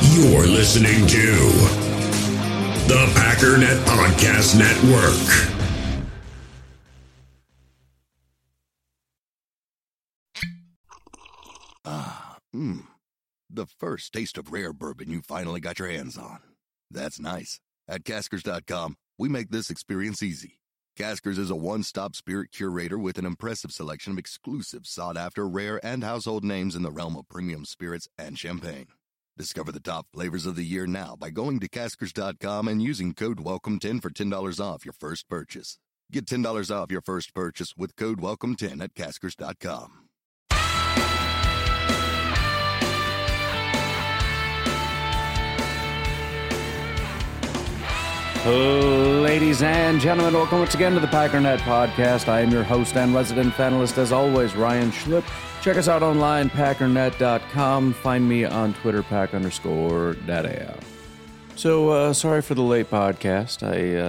You're listening to the Packernet Podcast Network. The first taste of rare bourbon you finally got your hands on. That's nice. At Caskers.com, we make this experience easy. Caskers is a one-stop spirit curator with an impressive selection of exclusive, sought-after, rare, and household names in the realm of premium spirits and champagne. Discover the top flavors of the year now by going to Caskers.com and using code WELCOME10 for $10 off your first purchase. Get $10 off your first purchase with code WELCOME10 at Caskers.com. Ladies and gentlemen, welcome once again to the Packernet Podcast. I am your host and resident analyst, as always, Ryan Schlip. Check us out online, packernet.com. Find me on Twitter, pack_dadao. So, sorry for the late podcast.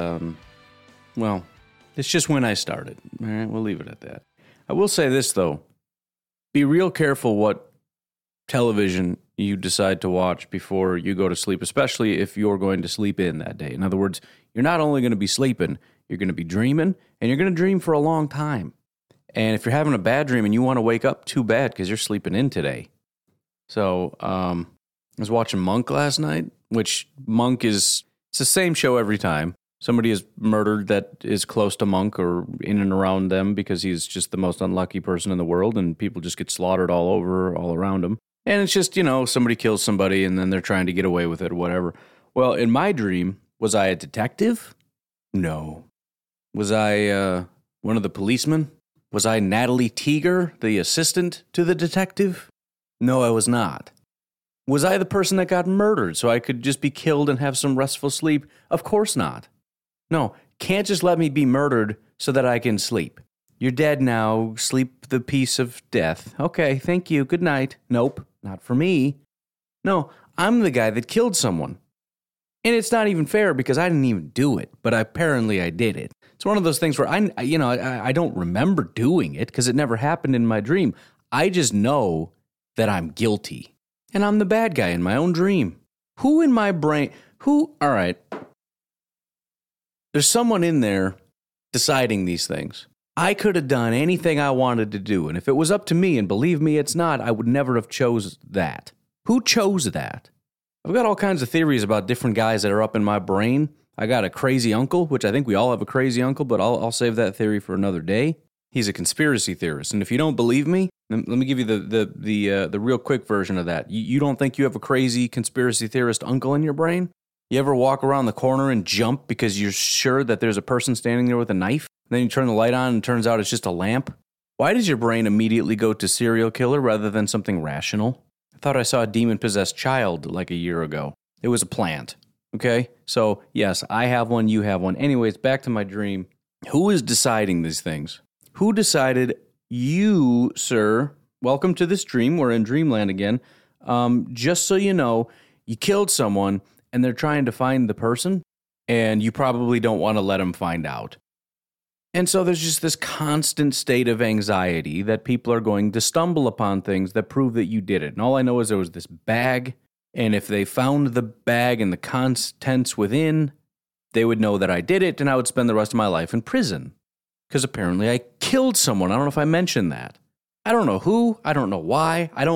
Well, it's just when I started. All right, we'll leave it at that. I will say this, though. Be real careful what television you decide to watch before you go to sleep, especially if you're going to sleep in that day. In other words, you're not only going to be sleeping, you're going to be dreaming, and you're going to dream for a long time. And if you're having a bad dream and you want to wake up, too bad, because you're sleeping in today. So, I was watching Monk last night, which it's the same show every time. Somebody is murdered that is close to Monk or in and around them because he's just the most unlucky person in the world, and people just get slaughtered all around him. And it's just, somebody kills somebody and then they're trying to get away with it or whatever. Well, in my dream, was I a detective? No. Was I one of the policemen? Was I Natalie Teeger, the assistant to the detective? No, I was not. Was I the person that got murdered so I could just be killed and have some restful sleep? Of course not. No, can't just let me be murdered so that I can sleep. You're dead now, sleep the peace of death. Okay, thank you, good night. Nope, not for me. No, I'm the guy that killed someone. And it's not even fair because I didn't even do it, but apparently I did it. It's one of those things where I don't remember doing it because it never happened in my dream. I just know that I'm guilty. And I'm the bad guy in my own dream. Who in my brain, all right. There's someone in there deciding these things. I could have done anything I wanted to do, and if it was up to me, and believe me, it's not, I would never have chose that. Who chose that? I've got all kinds of theories about different guys that are up in my brain. I got a crazy uncle, which I think we all have a crazy uncle, but I'll save that theory for another day. He's a conspiracy theorist, and if you don't believe me, let me give you the real quick version of that. You don't think you have a crazy conspiracy theorist uncle in your brain? You ever walk around the corner and jump because you're sure that there's a person standing there with a knife? Then you turn the light on and it turns out it's just a lamp? Why does your brain immediately go to serial killer rather than something rational? I thought I saw a demon-possessed child like a year ago. It was a plant. Okay? So, yes, I have one, you have one. Anyways, back to my dream. Who is deciding these things? Who decided you, sir? Welcome to this dream. We're in dreamland again. Just so you know, you killed someone and they're trying to find the person, and you probably don't want to let them find out. And so there's just this constant state of anxiety that people are going to stumble upon things that prove that you did it. And all I know is there was this bag, and if they found the bag and the contents within, they would know that I did it, and I would spend the rest of my life in prison. Because apparently I killed someone. I don't know if I mentioned that. I don't know who. I don't know why. I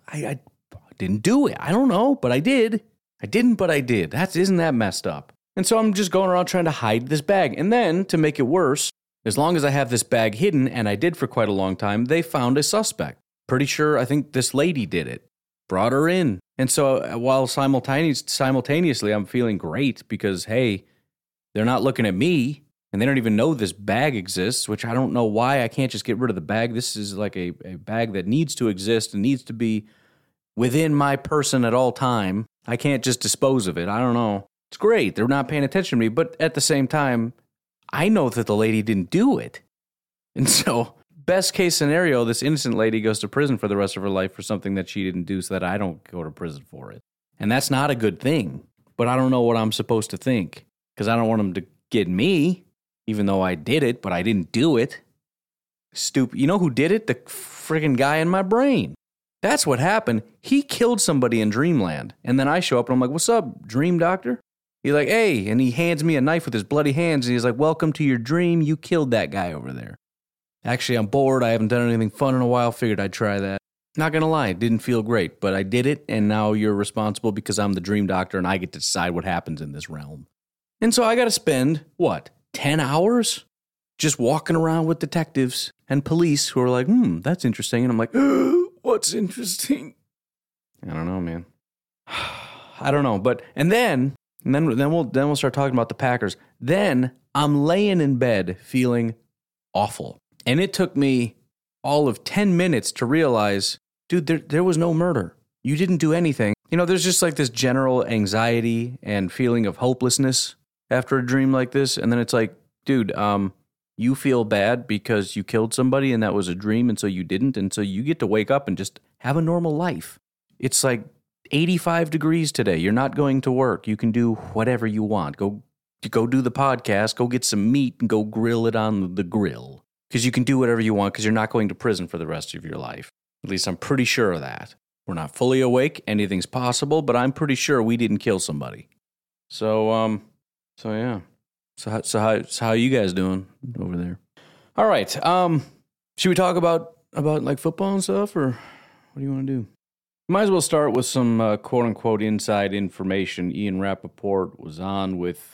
didn't do it. I don't know, but I did. I didn't, but I did. Isn't that messed up? And so I'm just going around trying to hide this bag. And then, to make it worse, as long as I have this bag hidden, and I did for quite a long time, they found a suspect. Pretty sure, I think this lady did it. Brought her in. And so while simultaneously I'm feeling great because, hey, they're not looking at me, and they don't even know this bag exists, which I don't know why I can't just get rid of the bag. This is like a bag that needs to exist and needs to be within my person at all time. I can't just dispose of it. I don't know. It's great. They're not paying attention to me. But at the same time, I know that the lady didn't do it. And so, best case scenario, this innocent lady goes to prison for the rest of her life for something that she didn't do so that I don't go to prison for it. And that's not a good thing. But I don't know what I'm supposed to think. Because I don't want them to get me, even though I did it, but I didn't do it. Stupid. You know who did it? The friggin' guy in my brain. That's what happened. He killed somebody in Dreamland. And then I show up and I'm like, what's up, dream doctor? He's like, hey, and he hands me a knife with his bloody hands. And he's like, welcome to your dream. You killed that guy over there. Actually, I'm bored. I haven't done anything fun in a while. Figured I'd try that. Not going to lie, it didn't feel great, but I did it. And now you're responsible because I'm the dream doctor and I get to decide what happens in this realm. And so I got to spend, 10 hours? Just walking around with detectives and police who are like, that's interesting. And I'm like, what's interesting? I don't know, man. I don't know. But, and then we'll start talking about the Packers. Then I'm laying in bed feeling awful. And it took me all of 10 minutes to realize, dude, there was no murder. You didn't do anything. You know, there's just like this general anxiety and feeling of hopelessness after a dream like this. And then it's like, dude, you feel bad because you killed somebody and that was a dream and so you didn't. And so you get to wake up and just have a normal life. It's like 85 degrees today. You're not going to work. You can do whatever you want. Go do the podcast, go get some meat and go grill it on the grill. Because you can do whatever you want because you're not going to prison for the rest of your life. At least I'm pretty sure of that. We're not fully awake. Anything's possible, but I'm pretty sure we didn't kill somebody. So yeah. So how you guys doing over there? All right. Should we talk about like football and stuff, or what do you want to do? Might as well start with some quote unquote inside information. Ian Rappaport was on with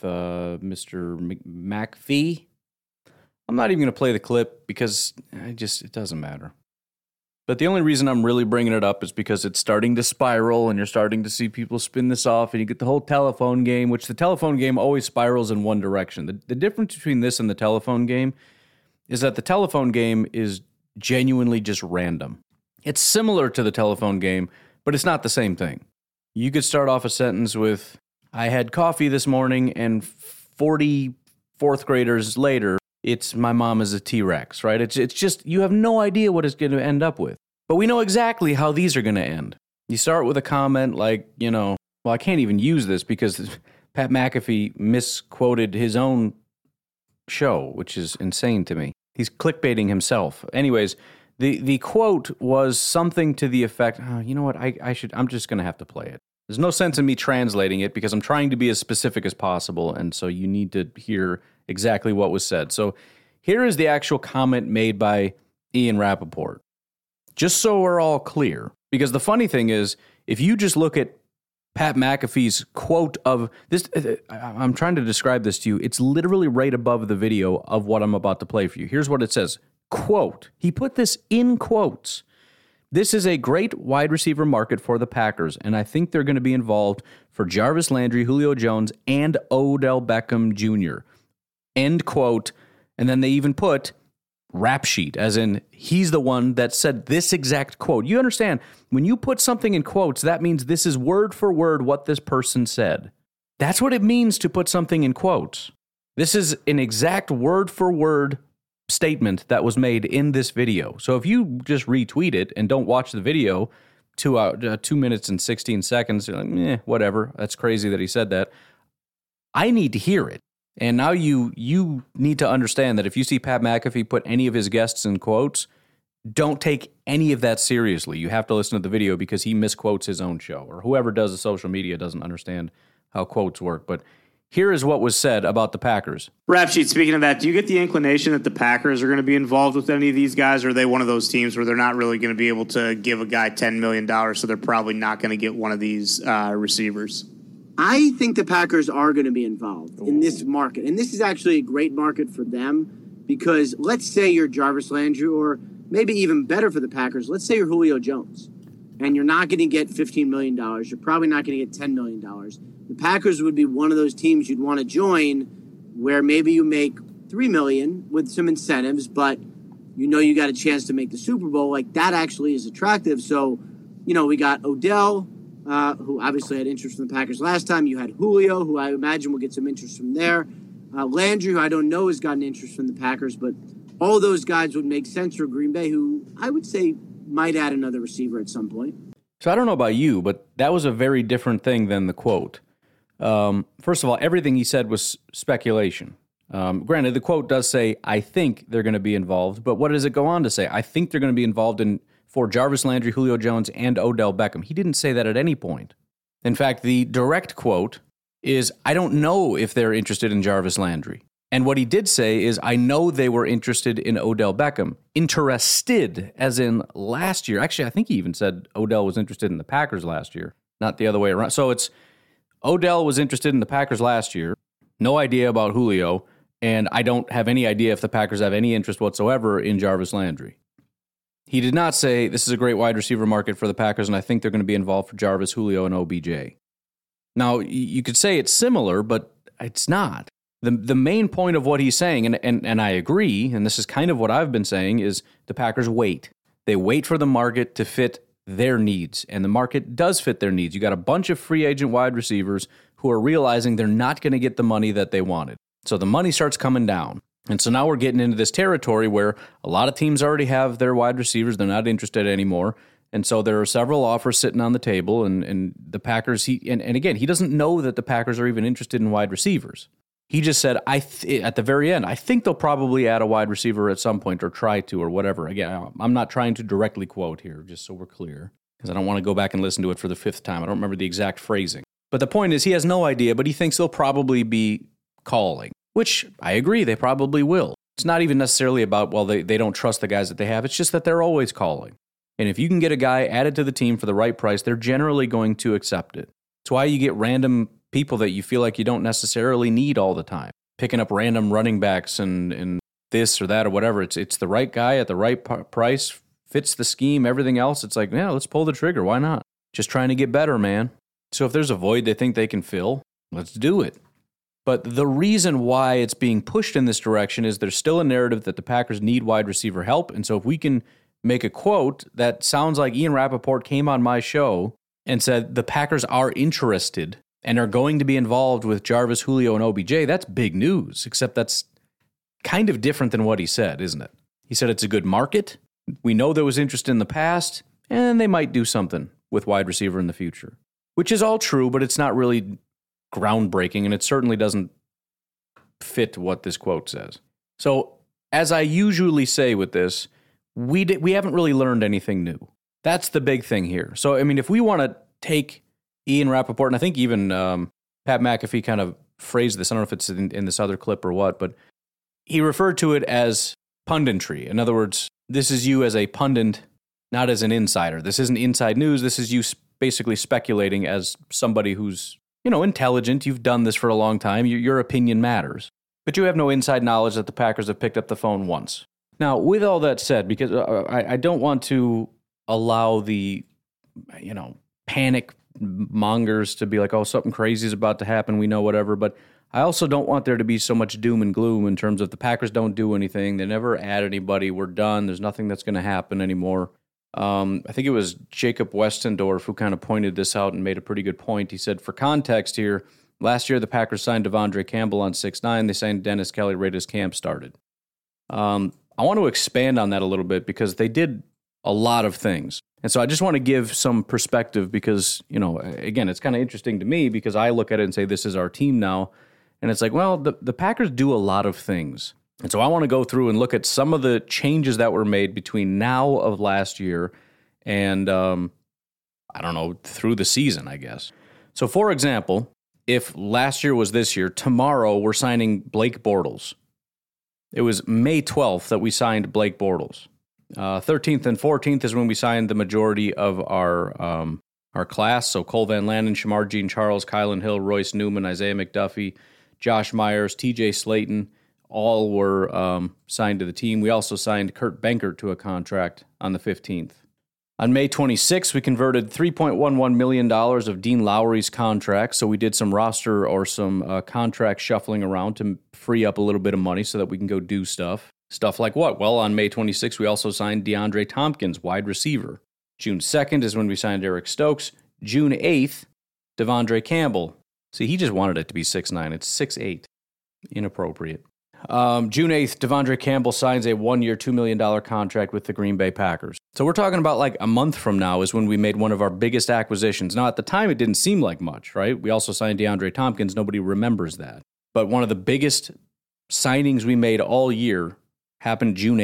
Mr. McAfee. I'm not even going to play the clip because it doesn't matter. But the only reason I'm really bringing it up is because it's starting to spiral and you're starting to see people spin this off and you get the whole telephone game, which the telephone game always spirals in one direction. The difference between this and the telephone game is that the telephone game is genuinely just random. It's similar to the telephone game, but it's not the same thing. You could start off a sentence with, I had coffee this morning, and 40 fourth graders later, it's my mom is a T-Rex, right? It's just, you have no idea what it's going to end up with. But we know exactly how these are going to end. You start with a comment like, I can't even use this because Pat McAfee misquoted his own show, which is insane to me. He's clickbaiting himself. Anyways, the quote was something to the effect, you know what, I'm just going to have to play it. There's no sense in me translating it because I'm trying to be as specific as possible, and so you need to hear exactly what was said. So here is the actual comment made by Ian Rappaport. Just so we're all clear, because the funny thing is, if you just look at Pat McAfee's quote of this, I'm trying to describe this to you. It's literally right above the video of what I'm about to play for you. Here's what it says. Quote, he put this in quotes. This is a great wide receiver market for the Packers, and I think they're going to be involved for Jarvis Landry, Julio Jones, and Odell Beckham Jr. End quote. And then they even put rap sheet, as in he's the one that said this exact quote. You understand, when you put something in quotes, that means this is word for word what this person said. That's what it means to put something in quotes. This is an exact word for word statement that was made in this video. So if you just retweet it and don't watch the video, 2 minutes and 16 seconds, you're like, whatever, that's crazy that he said that. I need to hear it. And now you need to understand that if you see Pat McAfee put any of his guests in quotes, don't take any of that seriously. You have to listen to the video because he misquotes his own show, or whoever does the social media doesn't understand how quotes work. But here is what was said about the Packers. Rap sheet, speaking of that, do you get the inclination that the Packers are going to be involved with any of these guys, or are they one of those teams where they're not really going to be able to give a guy $10 million, so they're probably not going to get one of these receivers? I think the Packers are going to be involved in this market. And this is actually a great market for them because let's say you're Jarvis Landry, or maybe even better for the Packers, let's say you're Julio Jones, and you're not going to get $15 million. You're probably not going to get $10 million. The Packers would be one of those teams you'd want to join where maybe you make $3 million with some incentives, but you got a chance to make the Super Bowl. Like, that actually is attractive. So, we got Odell, who obviously had interest from the Packers last time. You had Julio, who I imagine will get some interest from there. Landry, who I don't know has gotten interest from the Packers, but all those guys would make sense for Green Bay, who I would say might add another receiver at some point. So I don't know about you, but that was a very different thing than the quote. First of all, everything he said was speculation. Granted, the quote does say, I think they're going to be involved, but what does it go on to say? I think they're going to be involved for Jarvis Landry, Julio Jones, and Odell Beckham. He didn't say that at any point. In fact, the direct quote is, I don't know if they're interested in Jarvis Landry. And what he did say is, I know they were interested in Odell Beckham. Interested, as in last year. Actually, I think he even said Odell was interested in the Packers last year, not the other way around. So it's Odell was interested in the Packers last year. No idea about Julio. And I don't have any idea if the Packers have any interest whatsoever in Jarvis Landry. He did not say, this is a great wide receiver market for the Packers, and I think they're going to be involved for Jarvis, Julio, and OBJ. Now, you could say it's similar, but it's not. The main point of what he's saying, and I agree, and this is kind of what I've been saying, is the Packers wait. They wait for the market to fit their needs, and the market does fit their needs. You got a bunch of free agent wide receivers who are realizing they're not going to get the money that they wanted. So the money starts coming down. And so now we're getting into this territory where a lot of teams already have their wide receivers. They're not interested anymore. And so there are several offers sitting on the table, and the Packers, and again, he doesn't know that the Packers are even interested in wide receivers. He just said, at the very end, I think they'll probably add a wide receiver at some point or try to or whatever. Again, I'm not trying to directly quote here, just so we're clear, because I don't want to go back and listen to it for the fifth time. I don't remember the exact phrasing. But the point is, he has no idea, but he thinks they'll probably be calling, which I agree, they probably will. It's not even necessarily about, well, they don't trust the guys that they have. It's just that they're always calling. And if you can get a guy added to the team for the right price, they're generally going to accept it. It's why you get random people that you feel like you don't necessarily need all the time. Picking up random running backs and this or that or whatever. It's the right guy at the right price, fits the scheme, everything else. It's like, yeah, let's pull the trigger. Why not? Just trying to get better, man. So if there's a void they think they can fill, let's do it. But the reason why it's being pushed in this direction is there's still a narrative that the Packers need wide receiver help. And so if we can make a quote that sounds like Ian Rappaport came on my show and said the Packers are interested and are going to be involved with Jarvis, Julio, and OBJ, that's big news, except that's kind of different than what he said, isn't it? He said it's a good market. We know there was interest in the past, and they might do something with wide receiver in the future, which is all true, but it's not really groundbreaking, and it certainly doesn't fit what this quote says. So, as I usually say with this, we haven't really learned anything new. That's the big thing here. So, I mean, if we want to take Ian Rappaport, and I think even Pat McAfee kind of phrased this, I don't know if it's in this other clip or what, but he referred to it as punditry. In other words, this is you as a pundit, not as an insider. This isn't inside news. This is you basically speculating as somebody who's, intelligent. You've done this for a long time. Your opinion matters. But you have no inside knowledge that the Packers have picked up the phone once. Now, with all that said, because I don't want to allow the, panic mongers to be like, oh, something crazy is about to happen, we know whatever, but I also don't want there to be so much doom and gloom in terms of the Packers don't do anything, they never add anybody, we're done, there's nothing that's going to happen anymore. I think it was Jacob Westendorf who kind of pointed this out and made a pretty good point. He said, for context here, last year the Packers signed Devondre Campbell on 6-9, they signed Dennis Kelly right as camp started. I want to expand on that a little bit because they did a lot of things. And so I just want to give some perspective because, again, it's kind of interesting to me because I look at it and say, this is our team now. And it's like, well, the Packers do a lot of things. And so I want to go through and look at some of the changes that were made between now of last year and, through the season, I guess. So, for example, if last year was this year, tomorrow we're signing Blake Bortles. It was May 12th that we signed Blake Bortles. 13th and 14th is when we signed the majority of our class. So Cole Van Landen, Shamar Jean-Charles, Kylan Hill, Royce Newman, Isaiah McDuffie, Josh Myers, TJ Slayton, all were signed to the team. We also signed Kurt Benkert to a contract on the 15th. On May 26th, we converted $3.11 million of Dean Lowry's contract. So we did some roster or some contract shuffling around to free up a little bit of money so that we can go do stuff. Stuff like what? Well, on May 26th, we also signed DeAndre Tompkins, wide receiver. June 2nd is when we signed Eric Stokes. June 8th, Devondre Campbell. See, he just wanted it to be 6'9". It's 6'8". Inappropriate. June 8th, Devondre Campbell signs a 1-year, $2 million contract with the Green Bay Packers. So we're talking about like a month from now is when we made one of our biggest acquisitions. Now, at the time, it didn't seem like much, right? We also signed DeAndre Tompkins. Nobody remembers that. But one of the biggest signings we made all year happened June 8th.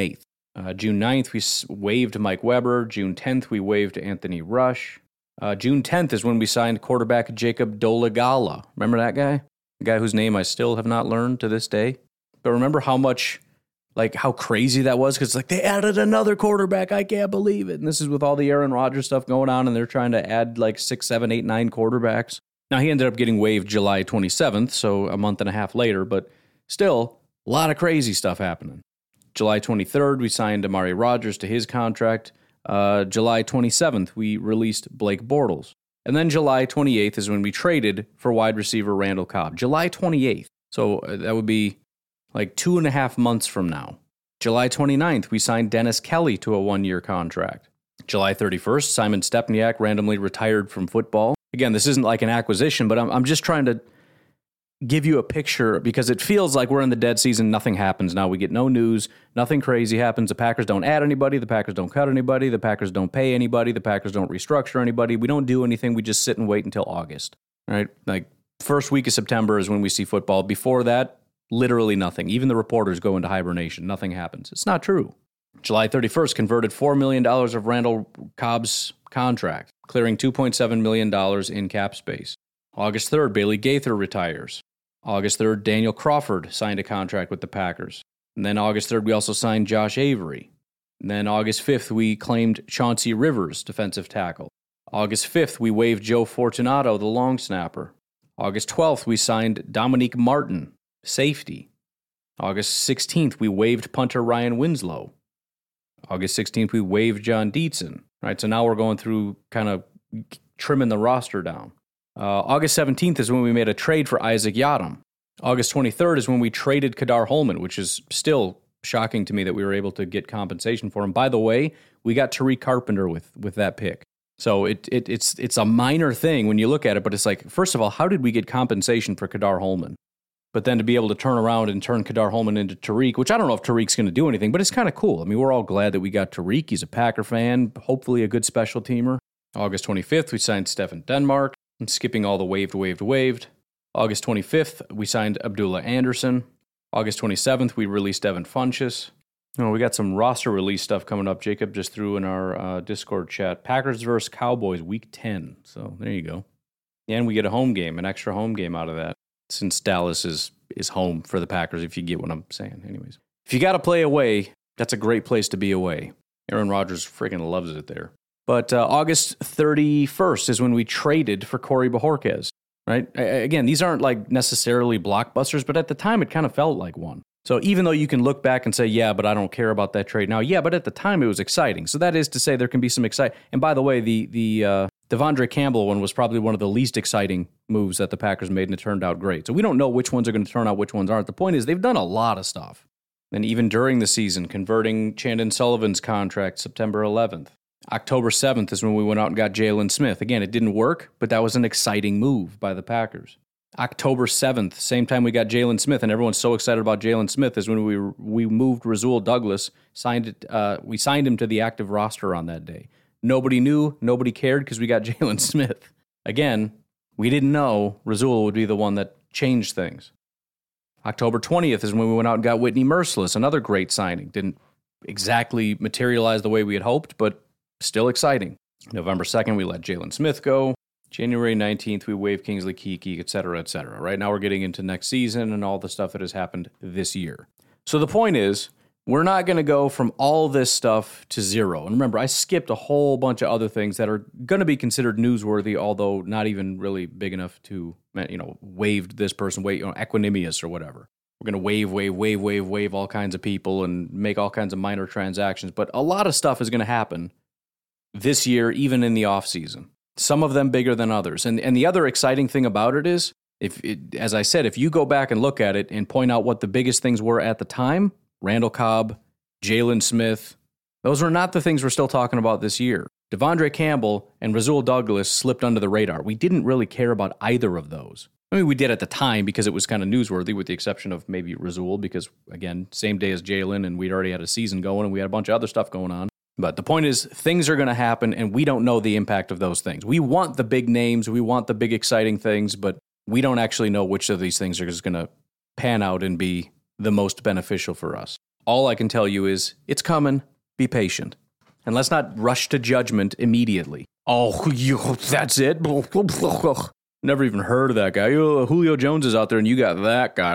June 9th, we waived Mike Weber. June 10th, we waived Anthony Rush. June 10th is when we signed quarterback Jacob Dolegala. Remember that guy? The guy whose name I still have not learned to this day. But remember how much, how crazy that was? Because, they added another quarterback. I can't believe it. And this is with all the Aaron Rodgers stuff going on, and they're trying to add 6, 7, 8, 9 quarterbacks. Now, he ended up getting waived July 27th, so a month and a half later, but still, a lot of crazy stuff happening. July 23rd, we signed Amari Rodgers to his contract. July 27th, we released Blake Bortles. And then July 28th is when we traded for wide receiver Randall Cobb. July 28th. So that would be 2.5 months from now. July 29th, we signed Dennis Kelly to a 1-year contract. July 31st, Simon Stepniak randomly retired from football. Again, this isn't like an acquisition, but I'm just trying to give you a picture because it feels like we're in the dead season. Nothing happens now. We get no news. Nothing crazy happens. The Packers don't add anybody. The Packers don't cut anybody. The Packers don't pay anybody. The Packers don't restructure anybody. We don't do anything. We just sit and wait until August, right? First week of September is when we see football. Before that, literally nothing. Even the reporters go into hibernation. Nothing happens. It's not true. July 31st converted $4 million of Randall Cobb's contract, clearing $2.7 million in cap space. August 3rd, Bailey Gaither retires. August 3rd, Daniel Crawford signed a contract with the Packers. And then August 3rd, we also signed Josh Avery. And then August 5th, we claimed Chauncey Rivers, defensive tackle. August 5th, we waived Joe Fortunato, the long snapper. August 12th, we signed Dominique Martin, safety. August 16th, we waived punter Ryan Winslow. August 16th, we waived John Dietzen. Right, so now we're going through kind of trimming the roster down. August 17th is when we made a trade for Isaac Yiadom. August 23rd is when we traded Kadar Holman, which is still shocking to me that we were able to get compensation for him. By the way, we got Tariq Carpenter with that pick. So it's a minor thing when you look at it, but it's first of all, how did we get compensation for Kadar Holman? But then to be able to turn around and turn Kadar Holman into Tariq, which I don't know if Tariq's going to do anything, but it's kind of cool. I mean, we're all glad that we got Tariq. He's a Packer fan, hopefully a good special teamer. August 25th, we signed Stephen Denmark. I'm skipping all the waived. August 25th, we signed Abdullah Anderson. August 27th, we released Evan Funchess. We got some roster release stuff coming up. Jacob just threw in our Discord chat. Packers versus Cowboys, Week 10. So there you go. And we get a home game, an extra home game out of that, since Dallas is home for the Packers, if you get what I'm saying. Anyways, if you got to play away, that's a great place to be away. Aaron Rodgers freaking loves it there. But August 31st is when we traded for Corey Bojorquez, right? Again, these aren't necessarily blockbusters, but at the time it kind of felt like one. So even though you can look back and say, yeah, but I don't care about that trade now. Yeah, but at the time it was exciting. So that is to say there can be some exciting. And by the way, the Devondre Campbell one was probably one of the least exciting moves that the Packers made, and it turned out great. So we don't know which ones are going to turn out, which ones aren't. The point is they've done a lot of stuff. And even during the season, converting Chandon Sullivan's contract September 11th. October 7th is when we went out and got Jalen Smith. Again, it didn't work, but that was an exciting move by the Packers. October 7th, same time we got Jalen Smith, and everyone's so excited about Jalen Smith, is when we moved Rasul Douglas, we signed him to the active roster on that day. Nobody knew, nobody cared because we got Jalen Smith. Again, we didn't know Rasul would be the one that changed things. October 20th is when we went out and got Whitney Merciless, another great signing. Didn't exactly materialize the way we had hoped, but still exciting. November 2nd, we let Jalen Smith go. January 19th, we waived Kingsley Keke, et cetera, et cetera. Right now we're getting into next season and all the stuff that has happened this year. So the point is, we're not going to go from all this stuff to zero. And remember, I skipped a whole bunch of other things that are going to be considered newsworthy, although not even really big enough to, waived this person, Equanimous or whatever. We're going to waive all kinds of people and make all kinds of minor transactions. But a lot of stuff is going to happen this year, even in the offseason. Some of them bigger than others. And the other exciting thing about it is, as I said, if you go back and look at it and point out what the biggest things were at the time, Randall Cobb, Jalen Smith, those were not the things we're still talking about this year. Devondre Campbell and Rasul Douglas slipped under the radar. We didn't really care about either of those. I mean, we did at the time because it was kind of newsworthy, with the exception of maybe Rasul, because, again, same day as Jalen, and we'd already had a season going, and we had a bunch of other stuff going on. But the point is, things are going to happen, and we don't know the impact of those things. We want the big names, we want the big exciting things, but we don't actually know which of these things are just going to pan out and be the most beneficial for us. All I can tell you is it's coming. Be patient. And let's not rush to judgment immediately. Oh, that's it? Never even heard of that guy. Julio Jones is out there and you got that guy.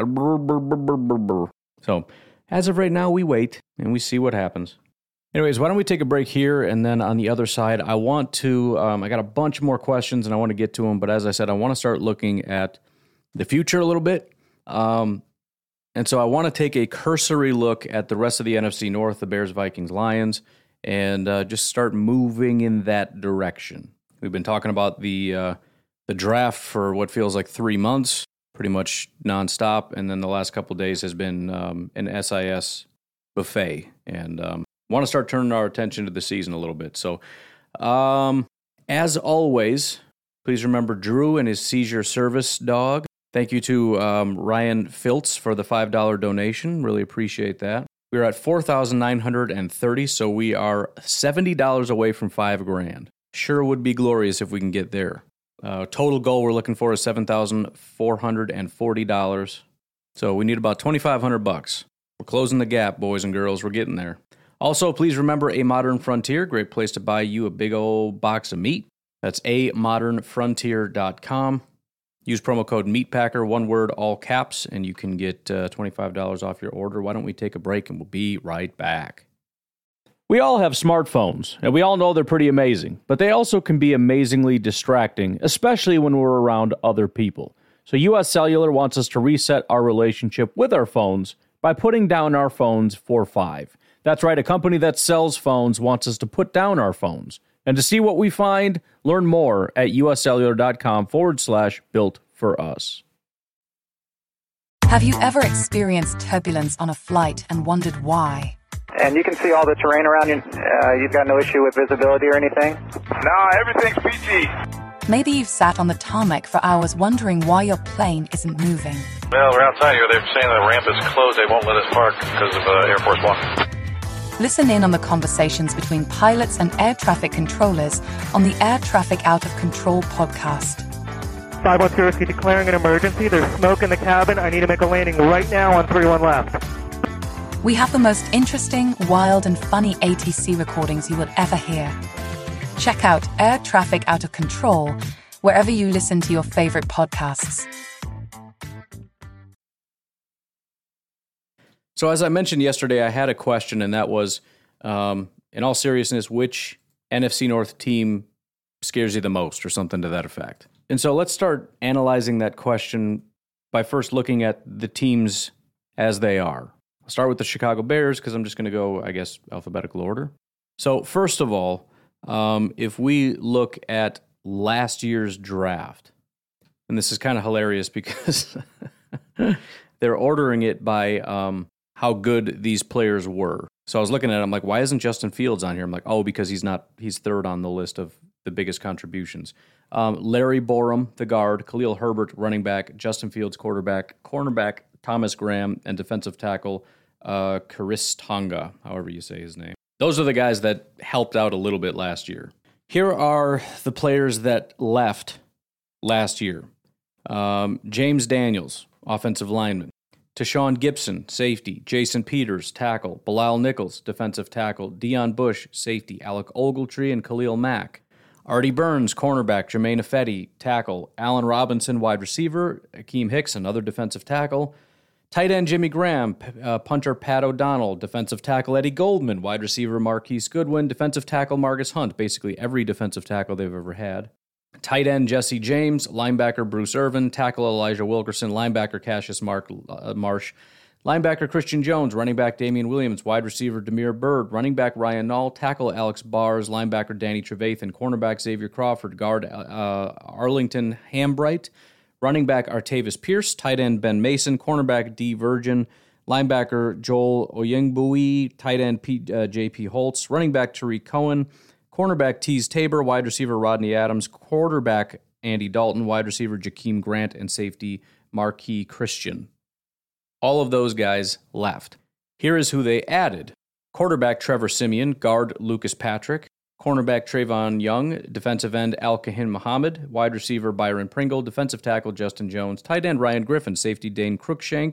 So, as of right now, we wait and we see what happens. Anyways, why don't we take a break here, and then on the other side, I want to, I got a bunch more questions and I want to get to them, but as I said, I want to start looking at the future a little bit. And so I want to take a cursory look at the rest of the NFC North, the Bears, Vikings, Lions, and just start moving in that direction. We've been talking about the draft for what feels like 3 months, pretty much nonstop, and then the last couple of days has been an SIS buffet, and want to start turning our attention to the season a little bit. So, as always, please remember Drew and his seizure service dog. Thank you to Ryan Filtz for the $5 donation. Really appreciate that. We're at 4,930, so we are $70 away from $5,000. Sure would be glorious if we can get there. Total goal we're looking for is $7,440. So we need about $2,500. We're closing the gap, boys and girls. We're getting there. Also, please remember A Modern Frontier, great place to buy you a big old box of meat. That's amodernfrontier.com. Use promo code MEATPACKER, one word, all caps, and you can get $25 off your order. Why don't we take a break, and we'll be right back. We all have smartphones, and we all know they're pretty amazing, but they also can be amazingly distracting, especially when we're around other people. So US Cellular wants us to reset our relationship with our phones by putting down our phones for $5. That's right, a company that sells phones wants us to put down our phones. And to see what we find, learn more at uscellular.com/built for us. Have you ever experienced turbulence on a flight and wondered why? And you can see all the terrain around you. You've got no issue with visibility or anything? No, everything's PG. Maybe you've sat on the tarmac for hours wondering why your plane isn't moving. Well, we're outside here. They're saying the ramp is closed. They won't let us park because of Air Force One. Listen in on the conversations between pilots and air traffic controllers on the Air Traffic Out of Control podcast. 510 declaring an emergency. There's smoke in the cabin. I need to make a landing right now on 31 left. We have the most interesting, wild, and funny ATC recordings you will ever hear. Check out Air Traffic Out of Control wherever you listen to your favorite podcasts. So as I mentioned yesterday, I had a question, and that was, in all seriousness, which NFC North team scares you the most, or something to that effect. And so let's start analyzing that question by first looking at the teams as they are. I'll start with the Chicago Bears, because I'm just going to go, I guess, alphabetical order. So first of all, if we look at last year's draft, and this is kind of hilarious because they're ordering it by how good these players were. So I was looking at it, I'm like, why isn't Justin Fields on here? I'm like, oh, because he's third on the list of the biggest contributions. Larry Borum, the guard, Khalil Herbert, running back, Justin Fields, quarterback, cornerback, Thomas Graham, and defensive tackle, Karis Tonga, however you say his name. Those are the guys that helped out a little bit last year. Here are the players that left last year. James Daniels, offensive lineman. Tashawn Gibson, safety. Jason Peters, tackle. Bilal Nichols, defensive tackle. Deion Bush, safety. Alec Ogletree and Khalil Mack. Artie Burns, cornerback. Jermaine Ifedi, tackle. Allen Robinson, wide receiver. Akeem Hicks, another defensive tackle. Tight end Jimmy Graham, punter Pat O'Donnell. Defensive tackle Eddie Goldman. Wide receiver Marquise Goodwin. Defensive tackle Marcus Hunt. Basically every defensive tackle they've ever had. Tight end Jesse James, linebacker Bruce Irvin, tackle Elijah Wilkerson, linebacker Cassius Marsh, linebacker Christian Jones, running back Damian Williams, wide receiver Demir Bird, running back Ryan Nall, tackle Alex Bars, linebacker Danny Trevathan, cornerback Xavier Crawford, guard Arlington Hambright, running back Artavis Pierce, tight end Ben Mason, cornerback D. Virgin, linebacker Joel Oyengbui, tight end J.P. Holtz, running back Tariq Cohen, cornerback Tease Tabor, wide receiver Rodney Adams, quarterback Andy Dalton, wide receiver Jakeem Grant, and safety Marquis Christian. All of those guys left. Here is who they added. Quarterback Trevor Siemian, guard Lucas Patrick, cornerback Trayvon Young, defensive end Al-Kahin Muhammad, wide receiver Byron Pringle, defensive tackle Justin Jones, tight end Ryan Griffin, safety Dane Cruikshank,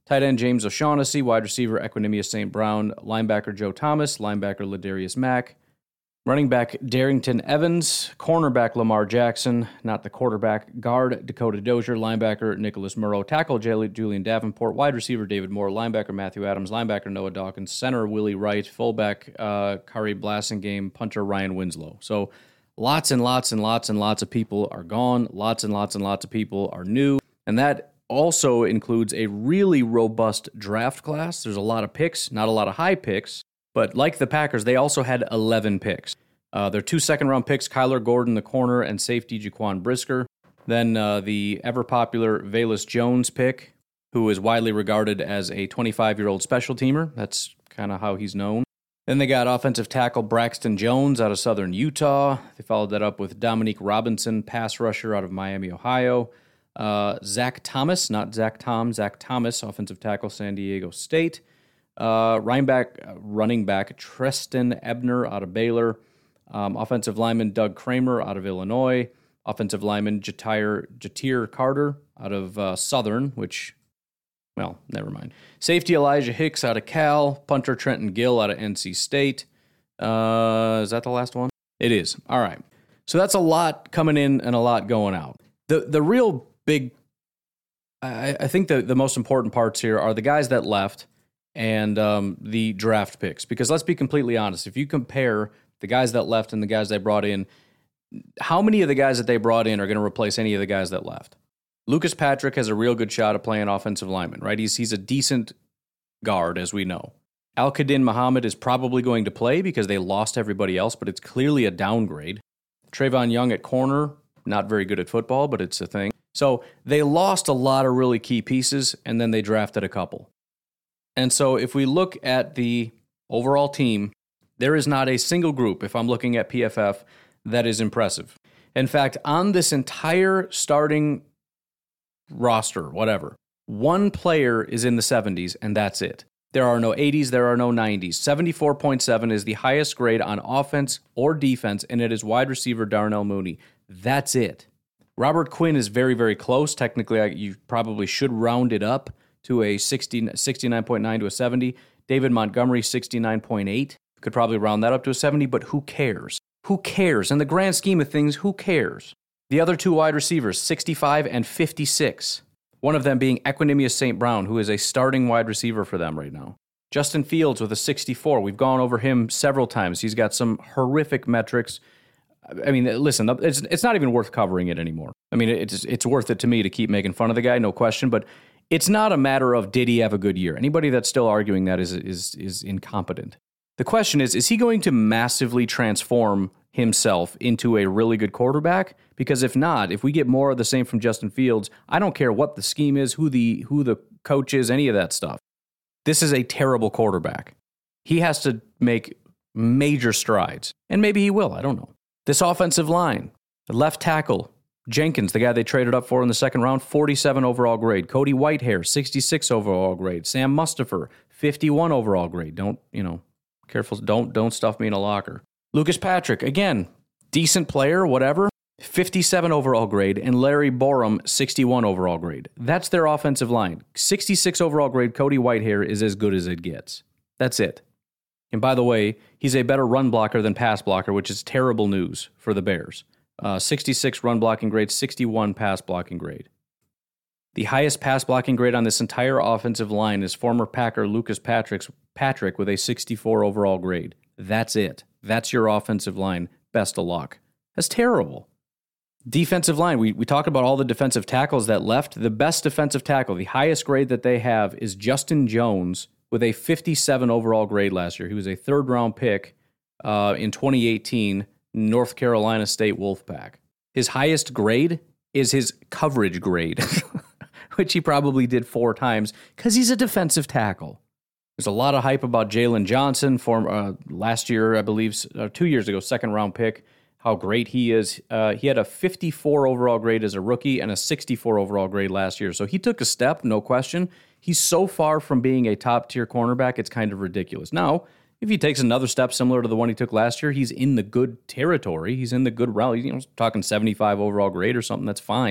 Tight end James O'Shaughnessy, wide receiver Equanimeous St. Brown, linebacker Joe Thomas, linebacker Ladarius Mack, running back Darrington Evans, cornerback Lamar Jackson, not the quarterback, guard Dakota Dozier, linebacker Nicholas Murrow, tackle Julian Davenport, wide receiver David Moore, linebacker Matthew Adams, linebacker Noah Dawkins, center Willie Wright, fullback Kari Blasingame, punter Ryan Winslow. So lots and lots and lots and lots of people are gone. Lots and lots and lots of people are new. And that also includes a really robust draft class. There's a lot of picks, not a lot of high picks, but like the Packers, they also had 11 picks. Their 2 second-round picks, Kyler Gordon, the corner, and safety Jaquan Brisker. Then the ever-popular Velus Jones pick, who is widely regarded as a 25-year-old special teamer. That's kind of how he's known. Then they got offensive tackle Braxton Jones out of Southern Utah. They followed that up with Dominique Robinson, pass rusher out of Miami, Ohio. Zach Thomas, not Zach Tom, Zach Thomas, offensive tackle, San Diego State. Running back Treston Ebner out of Baylor. Offensive lineman Doug Kramer out of Illinois. Offensive lineman Jatir Carter out of Southern, which, well, never mind. Safety Elijah Hicks out of Cal. Punter Trenton Gill out of NC State. Is that the last one? It is. All right. So that's a lot coming in and a lot going out. The real big, I think the most important parts here are the guys that left and the draft picks. Because let's be completely honest, if you compare the guys that left and the guys they brought in, how many of the guys that they brought in are going to replace any of the guys that left? Lucas Patrick has a real good shot at playing offensive lineman, right? He's a decent guard, as we know. Al-Qadim Muhammad is probably going to play because they lost everybody else, but it's clearly a downgrade. Trayvon Young at corner, not very good at football, but it's a thing. So they lost a lot of really key pieces, and then they drafted a couple. And so if we look at the overall team, there is not a single group, if I'm looking at PFF, that is impressive. In fact, on this entire starting roster, whatever, one player is in the 70s, and that's it. There are no 80s, there are no 90s. 74.7 is the highest grade on offense or defense, and it is wide receiver Darnell Mooney. That's it. Robert Quinn is very, very close. Technically, you probably should round it up to a 69.9 to a 70. David Montgomery, 69.8. Could probably round that up to a 70, but who cares? Who cares? In the grand scheme of things, who cares? The other two wide receivers, 65 and 56. One of them being Equanimeous St. Brown, who is a starting wide receiver for them right now. Justin Fields with a 64. We've gone over him several times. He's got some horrific metrics. I mean, listen, it's not even worth covering it anymore. I mean, it's worth it to me to keep making fun of the guy, no question, but it's not a matter of did he have a good year. Anybody that's still arguing that is incompetent. The question is he going to massively transform himself into a really good quarterback? Because if not, if we get more of the same from Justin Fields, I don't care what the scheme is, who the coach is, any of that stuff. This is a terrible quarterback. He has to make major strides, and maybe he will, I don't know. This offensive line, the left tackle, Jenkins, the guy they traded up for in the second round, 47 overall grade. Cody Whitehair, 66 overall grade. Sam Mustipher, 51 overall grade. Careful, don't stuff me in a locker. Lucas Patrick, again, decent player, whatever, 57 overall grade, and Larry Borum, 61 overall grade. That's their offensive line. 66 overall grade, Cody Whitehair is as good as it gets. That's it. And by the way, he's a better run blocker than pass blocker, which is terrible news for the Bears. 66 run blocking grade, 61 pass blocking grade. The highest pass blocking grade on this entire offensive line is former Packer Lucas Patrick with a 64 overall grade. That's it. That's your offensive line. Best of luck. That's terrible. Defensive line, we talked about all the defensive tackles that left. The best defensive tackle, the highest grade that they have, is Justin Jones with a 57 overall grade last year. He was a third-round pick in 2018, North Carolina State Wolfpack. His highest grade is his coverage grade, which he probably did 4 times because he's a defensive tackle. There's a lot of hype about Jalen Johnson from last year, I believe, 2 years ago, second-round pick, how great he is. He had a 54 overall grade as a rookie and a 64 overall grade last year. So he took a step, no question. He's so far from being a top-tier cornerback, it's kind of ridiculous. Now, if he takes another step similar to the one he took last year, he's in the good territory. He's in the good realm. Talking 75 overall grade or something, that's fine.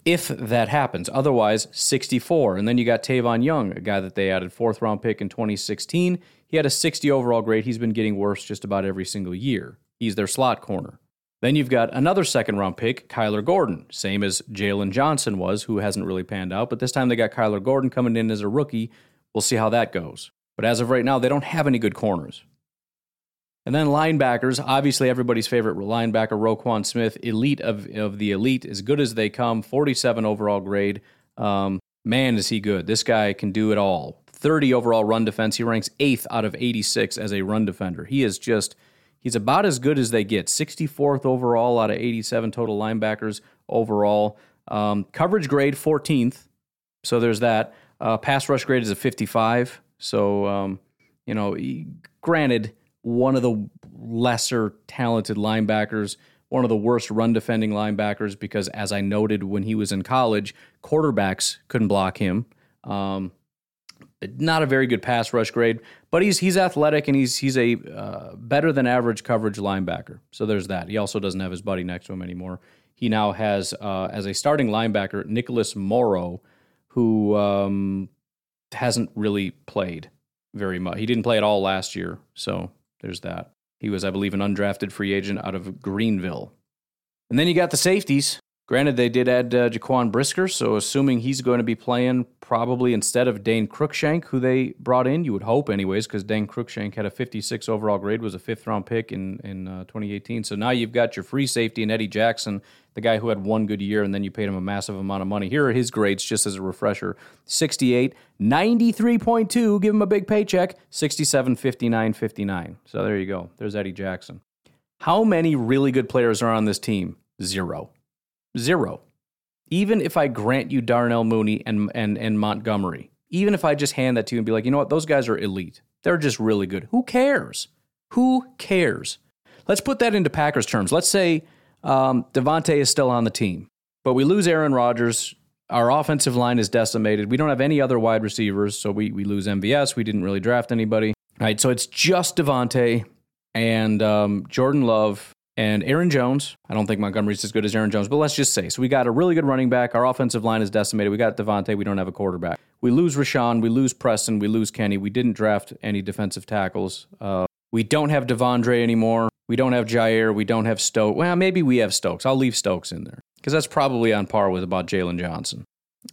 if that happens. Otherwise, 64. And then you got Tavon Young, a guy that they added, 4th-round pick in 2016. He had a 60 overall grade. He's been getting worse just about every single year. He's their slot corner. Then you've got another 2nd-round pick, Kyler Gordon, same as Jalen Johnson was, who hasn't really panned out. But this time they got Kyler Gordon coming in as a rookie. We'll see how that goes. But as of right now, they don't have any good corners. And then linebackers, obviously everybody's favorite linebacker, Roquan Smith, elite of the elite, as good as they come, 47 overall grade. Man, is he good. This guy can do it all. 30 overall run defense. He ranks 8th out of 86 as a run defender. He's about as good as they get. 64th overall out of 87 total linebackers overall. Coverage grade, 14th. So there's that. Pass rush grade is a 55. So, granted, one of the lesser talented linebackers, one of the worst run defending linebackers, because as I noted when he was in college, quarterbacks couldn't block him. Not a very good pass rush grade, but he's athletic and he's a better than average coverage linebacker. So there's that. He also doesn't have his buddy next to him anymore. He now has, as a starting linebacker, Nicholas Morrow, who hasn't really played very much. He didn't play at all last year, so there's that. He was, I believe, an undrafted free agent out of Greenville. And then you got the safeties. Granted, they did add Jaquan Brisker, so assuming he's going to be playing probably instead of Dane Cruikshank, who they brought in, you would hope anyways, because Dane Cruikshank had a 56 overall grade, was a 5th-round pick in 2018. So now you've got your free safety in Eddie Jackson, the guy who had one good year, and then you paid him a massive amount of money. Here are his grades, just as a refresher. 68, 93.2, give him a big paycheck, 67, 59, 59. So there you go. There's Eddie Jackson. How many really good players are on this team? Zero. Even if I grant you Darnell Mooney and Montgomery, even if I just hand that to you and be like, you know what, those guys are elite. They're just really good. Who cares? Let's put that into Packers terms. Let's say Devontae is still on the team, but we lose Aaron Rodgers. Our offensive line is decimated. We don't have any other wide receivers, so we lose MVS. We didn't really draft anybody. All right, so it's just Devontae and Jordan Love and Aaron Jones. I don't think Montgomery's as good as Aaron Jones, but let's just say. So we got a really good running back. Our offensive line is decimated. We got Devontae. We don't have a quarterback. We lose Rashawn. We lose Preston. We lose Kenny. We didn't draft any defensive tackles. We don't have Devondre anymore. We don't have Jair. We don't have Stokes. Well, maybe we have Stokes. I'll leave Stokes in there because that's probably on par with about Jalen Johnson.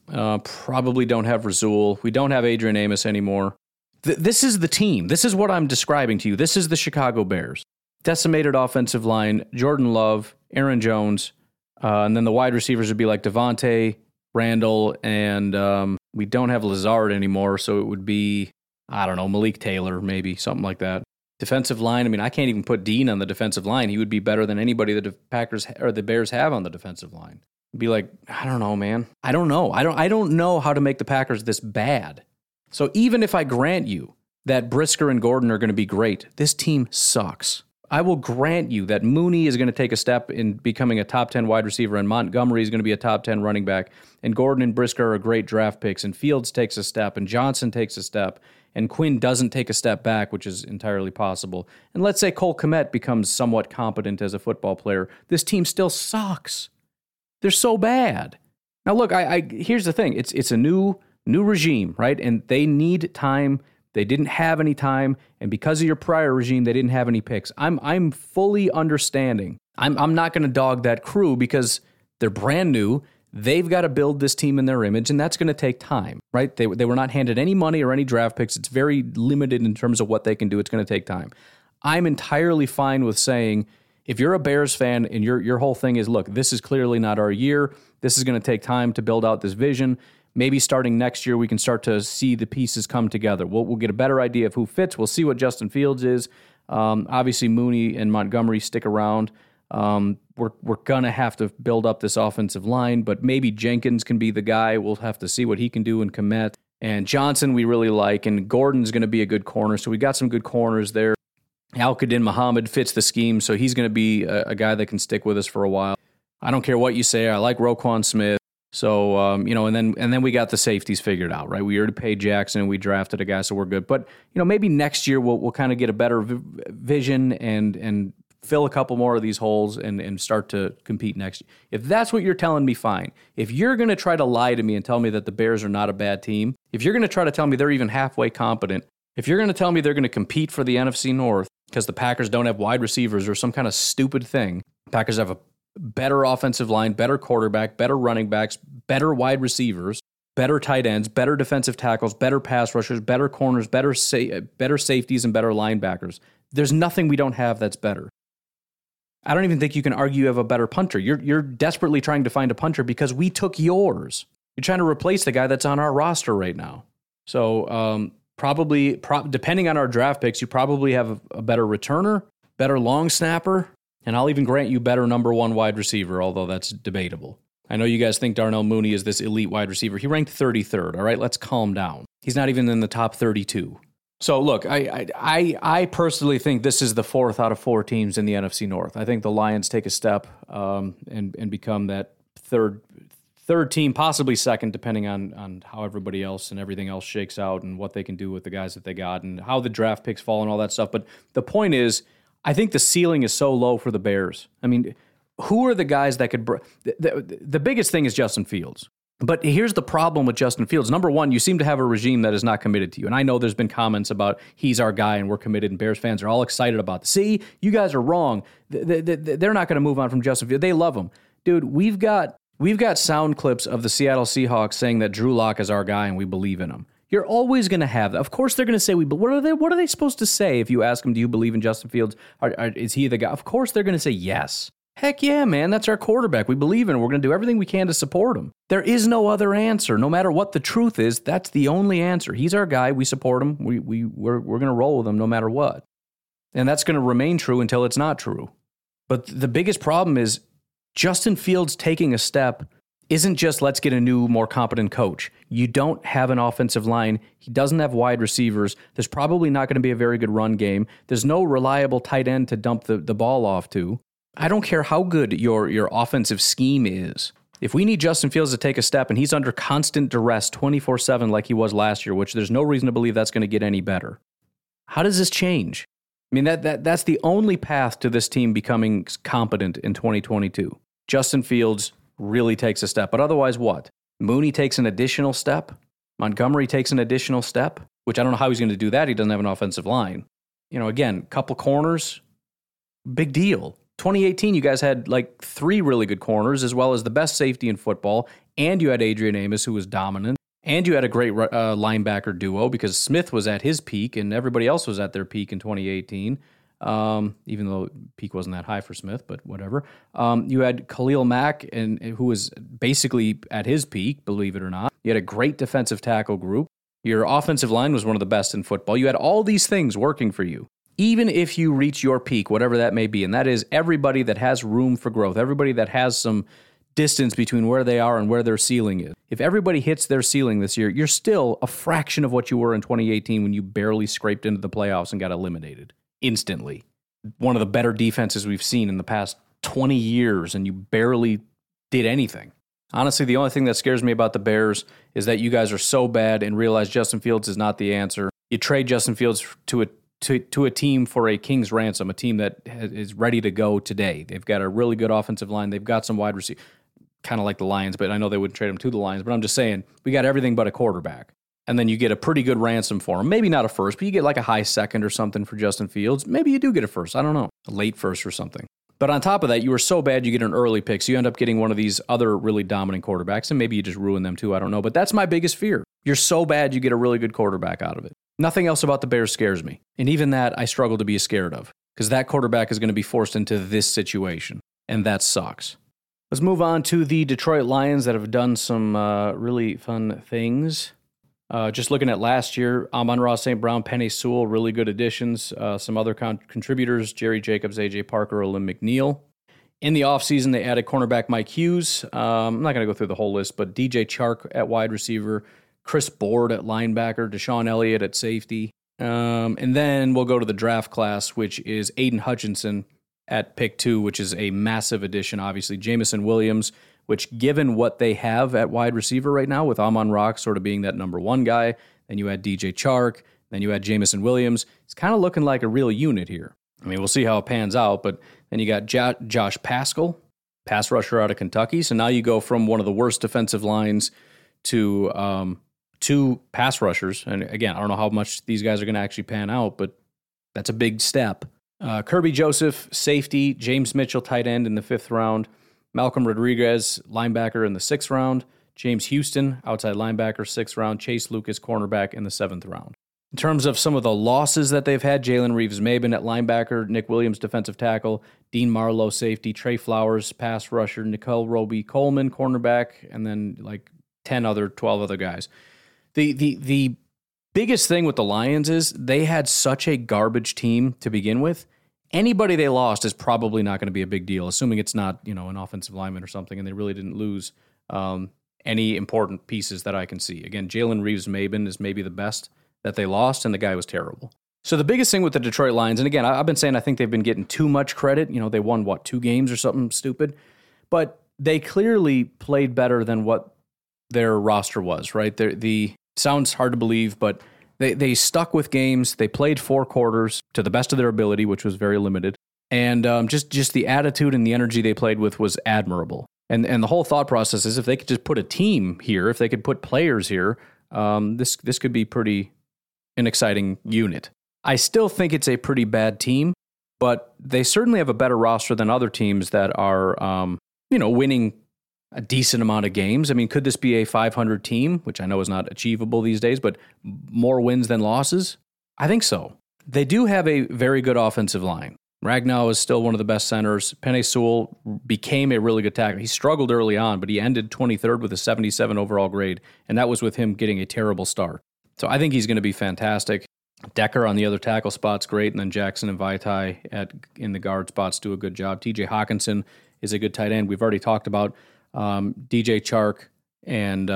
Probably don't have Rasul. We don't have Adrian Amos anymore. This is the team. This is what I'm describing to you. This is the Chicago Bears. Decimated offensive line, Jordan Love, Aaron Jones, and then the wide receivers would be like Devontae, Randall, and we don't have Lazard anymore, so it would be, I don't know, Malik Taylor, maybe, something like that. Defensive line, I mean, I can't even put Dean on the defensive line. He would be better than anybody that the Packers or the Bears have on the defensive line. It'd be like, I don't know, man. I don't know. I don't know how to make the Packers this bad. So even if I grant you that Brisker and Gordon are going to be great, this team sucks. I will grant you that Mooney is going to take a step in becoming a top 10 wide receiver, and Montgomery is going to be a top 10 running back, and Gordon and Brisker are great draft picks, and Fields takes a step, and Johnson takes a step, and Quinn doesn't take a step back, which is entirely possible. And let's say Cole Kmet becomes somewhat competent as a football player. This team still sucks. They're so bad. Now, look, here's the thing. It's a new regime, right? And they need time. They didn't have any time, and because of your prior regime, they didn't have any picks. I'm fully understanding. I'm not going to dog that crew because they're brand new. They've got to build this team in their image, and that's going to take time, right? They were not handed any money or any draft picks. It's very limited in terms of what they can do. It's going to take time. I'm entirely fine with saying, if you're a Bears fan and your whole thing is, look, this is clearly not our year. This is going to take time to build out this vision. Maybe starting next year, we can start to see the pieces come together. We'll get a better idea of who fits. We'll see what Justin Fields is. Obviously, Mooney and Montgomery stick around. We're going to have to build up this offensive line, but maybe Jenkins can be the guy. We'll have to see what he can do in Kmet. And Johnson we really like, and Gordon's going to be a good corner. So we got some good corners there. Al-Qadim Muhammad fits the scheme, so he's going to be a guy that can stick with us for a while. I don't care what you say. I like Roquan Smith. So, and then we got the safeties figured out, right? We already paid Jackson and we drafted a guy, so we're good. But, maybe next year we'll kind of get a better vision and fill a couple more of these holes and start to compete next year. If that's what you're telling me, fine. If you're going to try to lie to me and tell me that the Bears are not a bad team, if you're going to try to tell me they're even halfway competent, if you're going to tell me they're going to compete for the NFC North because the Packers don't have wide receivers or some kind of stupid thing, Packers have a better offensive line, better quarterback, better running backs, better wide receivers, better tight ends, better defensive tackles, better pass rushers, better corners, better safeties, and better linebackers. There's nothing we don't have that's better. I don't even think you can argue you have a better punter. You're desperately trying to find a punter because we took yours. You're trying to replace the guy that's on our roster right now. So depending on our draft picks, you probably have a better returner, better long snapper, and I'll even grant you better number one wide receiver, although that's debatable. I know you guys think Darnell Mooney is this elite wide receiver. He ranked 33rd, all right? Let's calm down. He's not even in the top 32. So look, I personally think this is the 4th out of 4 teams in the NFC North. I think the Lions take a step and become that third team, possibly second, depending on how everybody else and everything else shakes out and what they can do with the guys that they got and how the draft picks fall and all that stuff. But the point is, I think the ceiling is so low for the Bears. I mean, who are the guys that could... The biggest thing is Justin Fields. But here's the problem with Justin Fields. Number one, you seem to have a regime that is not committed to you. And I know there's been comments about he's our guy and we're committed, and Bears fans are all excited about it. See, you guys are wrong. They're not going to move on from Justin Fields. They love him. Dude, we've got sound clips of the Seattle Seahawks saying that Drew Lock is our guy and we believe in him. You're always going to have that. Of course, they're going to say but what are they supposed to say if you ask them, do you believe in Justin Fields? Is he the guy? Of course, they're going to say yes. Heck yeah, man, that's our quarterback. We believe in him. We're going to do everything we can to support him. There is no other answer. No matter what the truth is, that's the only answer. He's our guy. We support him. We're going to roll with him no matter what. And that's going to remain true until it's not true. But the biggest problem is Justin Fields taking a step isn't just let's get a new, more competent coach. You don't have an offensive line. He doesn't have wide receivers. There's probably not going to be a very good run game. There's no reliable tight end to dump the ball off to. I don't care how good your offensive scheme is. If we need Justin Fields to take a step and he's under constant duress 24/7 like he was last year, which there's no reason to believe that's going to get any better, how does this change? I mean, that's the only path to this team becoming competent in 2022. Justin Fields really takes a step. But otherwise, what? Mooney takes an additional step. Montgomery takes an additional step, which I don't know how he's going to do that. He doesn't have an offensive line. Again, couple corners, big deal. 2018, you guys had like 3 really good corners, as well as the best safety in football, and you had Adrian Amos, who was dominant, and you had a great linebacker duo because Smith was at his peak, and everybody else was at their peak in 2018, even though peak wasn't that high for Smith, but whatever. You had Khalil Mack, who was basically at his peak, believe it or not. You had a great defensive tackle group. Your offensive line was one of the best in football. You had all these things working for you. Even if you reach your peak, whatever that may be, and that is everybody that has room for growth, everybody that has some distance between where they are and where their ceiling is. If everybody hits their ceiling this year, you're still a fraction of what you were in 2018 when you barely scraped into the playoffs and got eliminated instantly. One of the better defenses we've seen in the past 20 years, and you barely did anything. Honestly, the only thing that scares me about the Bears is that you guys are so bad and realize Justin Fields is not the answer. You trade Justin Fields to a team for a king's ransom, a team that is ready to go today. They've got a really good offensive line. They've got some wide receivers, kind of like the Lions, but I know they wouldn't trade them to the Lions. But I'm just saying, we got everything but a quarterback. And then you get a pretty good ransom for him. Maybe not a first, but you get like a high second or something for Justin Fields. Maybe you do get a first. I don't know. A late first or something. But on top of that, you were so bad you get an early pick, so you end up getting one of these other really dominant quarterbacks, and maybe you just ruin them too. I don't know. But that's my biggest fear. You're so bad you get a really good quarterback out of it. Nothing else about the Bears scares me. And even that, I struggle to be scared of, because that quarterback is going to be forced into this situation, and that sucks. Let's move on to the Detroit Lions that have done some really fun things. Just looking at last year, Amon-Ra St. Brown, Penei Sewell, really good additions. Some other contributors, Jerry Jacobs, A.J. Parker, Olim McNeil. In the offseason, they added cornerback Mike Hughes. I'm not going to go through the whole list, but DJ Chark at wide receiver, Chris Board at linebacker, Deshaun Elliott at safety. And then we'll go to the draft class, which is Aiden Hutchinson at pick 2, which is a massive addition, obviously. Jameson Williams, which given what they have at wide receiver right now, with Amon-Ra sort of being that number 1 guy, then you had DJ Chark, then you had Jameson Williams. It's kind of looking like a real unit here. I mean, we'll see how it pans out, but then you got Josh Paschal, pass rusher out of Kentucky. So now you go from one of the worst defensive lines to two pass rushers. And again, I don't know how much these guys are going to actually pan out, but that's a big step. Kirby Joseph, safety. James Mitchell, tight end in the 5th round. Malcolm Rodriguez, linebacker in the 6th round. James Houston, outside linebacker, 6th round. Chase Lucas, cornerback in the 7th round. In terms of some of the losses that they've had, Jalen Reeves-Maben at linebacker, Nick Williams, defensive tackle, Dean Marlowe, safety, Trey Flowers, pass rusher, Nicole Roby-Coleman, cornerback, and then like 12 other guys. The biggest thing with the Lions is they had such a garbage team to begin with. Anybody they lost is probably not going to be a big deal, assuming it's not, an offensive lineman or something, and they really didn't lose any important pieces that I can see. Again, Jalen Reeves-Maben is maybe the best that they lost, and the guy was terrible. So the biggest thing with the Detroit Lions, and again, I've been saying I think they've been getting too much credit. They won, 2 games or something stupid? But they clearly played better than what their roster was, right? Sounds hard to believe, but they stuck with games. They played 4 quarters to the best of their ability, which was very limited. And just the attitude and the energy they played with was admirable. And the whole thought process is if they could just put a team here, if they could put players here, this could be an exciting unit. I still think it's a pretty bad team, but they certainly have a better roster than other teams that are, winning a decent amount of games. I mean, could this be a 500 team, which I know is not achievable these days, but more wins than losses? I think so. They do have a very good offensive line. Ragnow is still one of the best centers. Penei Sewell became a really good tackler. He struggled early on, but he ended 23rd with a 77 overall grade, and that was with him getting a terrible start. So I think he's going to be fantastic. Decker on the other tackle spot's great, and then Jackson and Vaitai in the guard spots do a good job. TJ Hawkinson is a good tight end. We've already talked about DJ Chark and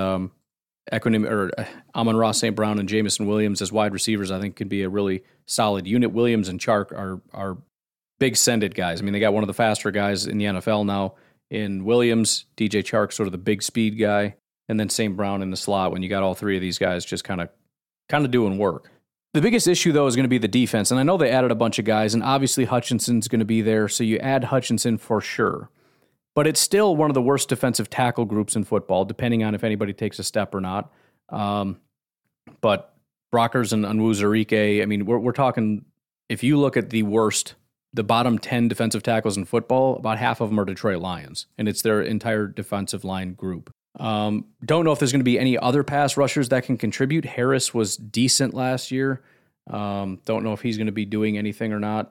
Amon-Ra St. Brown and Jamison Williams as wide receivers. I think could be a really solid unit. Williams and Chark are big send-it guys. I mean, they got one of the faster guys in the NFL now in Williams. DJ Chark, sort of the big speed guy, and then St. Brown in the slot. When you got all 3 of these guys just kind of doing work. The biggest issue, though, is going to be the defense. And I know they added a bunch of guys, and obviously Hutchinson's going to be there, so you add Hutchinson for sure. But it's still one of the worst defensive tackle groups in football, depending on if anybody takes a step or not. But Brockers and Onwuzurike, I mean, we're talking, if you look at the bottom 10 defensive tackles in football, about half of them are Detroit Lions, and it's their entire defensive line group. Don't know if there's going to be any other pass rushers that can contribute. Harris was decent last year. Don't know if he's going to be doing anything or not.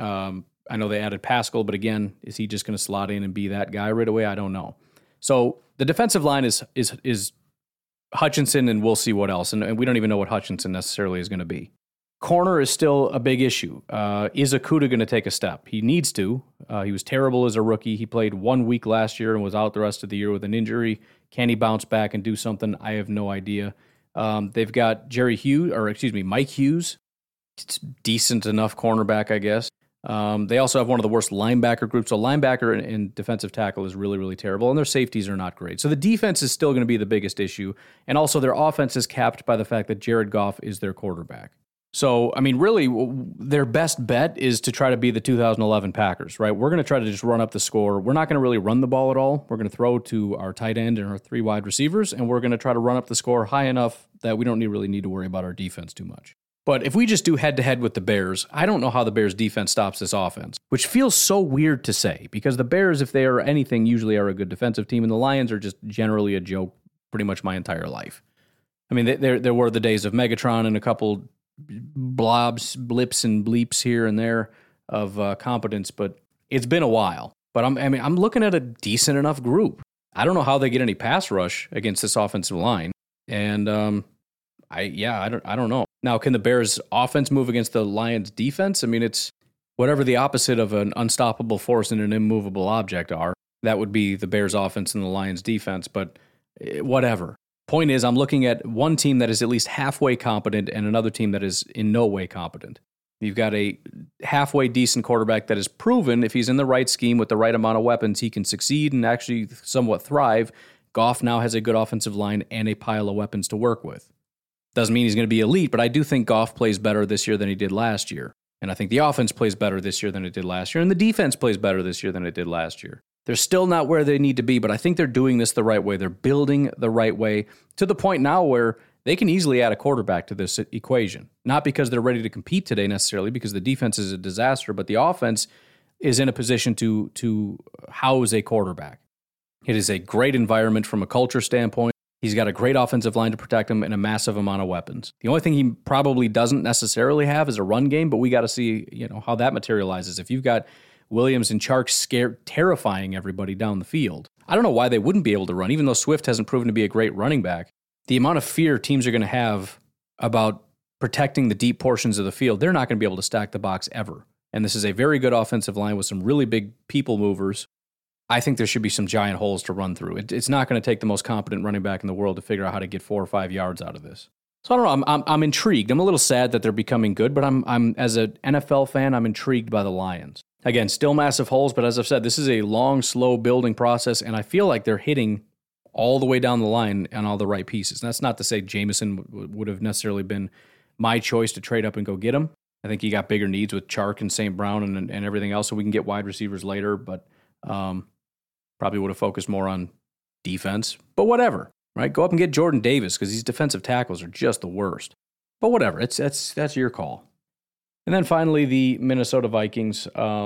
I know they added Paschal, but again, is he just going to slot in and be that guy right away? I don't know. So the defensive line is Hutchinson, and we'll see what else. And we don't even know what Hutchinson necessarily is going to be. Corner is still a big issue. Is Okudah going to take a step? He needs to. He was terrible as a rookie. He played 1 week last year and was out the rest of the year with an injury. Can he bounce back and do something? I have no idea. They've got Mike Hughes. It's decent enough cornerback, I guess. They also have one of the worst linebacker groups. So linebacker and defensive tackle is really, really terrible, and their safeties are not great. So the defense is still going to be the biggest issue, and also their offense is capped by the fact that Jared Goff is their quarterback. So, I mean, really, their best bet is to try to be the 2011 Packers, right? We're going to try to just run up the score. We're not going to really run the ball at all. We're going to throw to our tight end and our 3 wide receivers, and we're going to try to run up the score high enough that we don't really need to worry about our defense too much. But if we just do head-to-head with the Bears, I don't know how the Bears' defense stops this offense, which feels so weird to say, because the Bears, if they are anything, usually are a good defensive team, and the Lions are just generally a joke pretty much my entire life. I mean, there were the days of Megatron and a couple blips and bleeps here and there of competence, but it's been a while. But I'm looking at a decent enough group. I don't know how they get any pass rush against this offensive line, and I don't know. Now, can the Bears' offense move against the Lions' defense? I mean, it's whatever the opposite of an unstoppable force and an immovable object are. That would be the Bears' offense and the Lions' defense, but whatever. Point is, I'm looking at one team that is at least halfway competent and another team that is in no way competent. You've got a halfway decent quarterback that has proven if he's in the right scheme with the right amount of weapons, he can succeed and actually somewhat thrive. Goff now has a good offensive line and a pile of weapons to work with. Doesn't mean he's going to be elite, but I do think Goff plays better this year than he did last year. And I think the offense plays better this year than it did last year, and the defense plays better this year than it did last year. They're still not where they need to be, but I think they're doing this the right way. They're building the right way to the point now where they can easily add a quarterback to this equation. Not because they're ready to compete today necessarily, because the defense is a disaster, but the offense is in a position to house a quarterback. It is a great environment from a culture standpoint. He's got a great offensive line to protect him and a massive amount of weapons. The only thing he probably doesn't necessarily have is a run game, but we got to see, how that materializes. If you've got Williams and Chark terrifying everybody down the field, I don't know why they wouldn't be able to run, even though Swift hasn't proven to be a great running back. The amount of fear teams are going to have about protecting the deep portions of the field, they're not going to be able to stack the box ever. And this is a very good offensive line with some really big people movers. I think there should be some giant holes to run through. It's not going to take the most competent running back in the world to figure out how to get 4 or 5 yards out of this. So I don't know. I'm intrigued. I'm a little sad that they're becoming good, but I'm as an NFL fan, I'm intrigued by the Lions. Again, still massive holes, but as I've said, this is a long, slow building process, and I feel like they're hitting all the way down the line on all the right pieces. And that's not to say Jameson would have necessarily been my choice to trade up and go get him. I think he got bigger needs with Chark and St. Brown and everything else, so we can get wide receivers later, but probably would have focused more on defense. But whatever, right? Go up and get Jordan Davis because these defensive tackles are just the worst. But whatever, that's your call. And then finally, the Minnesota Vikings.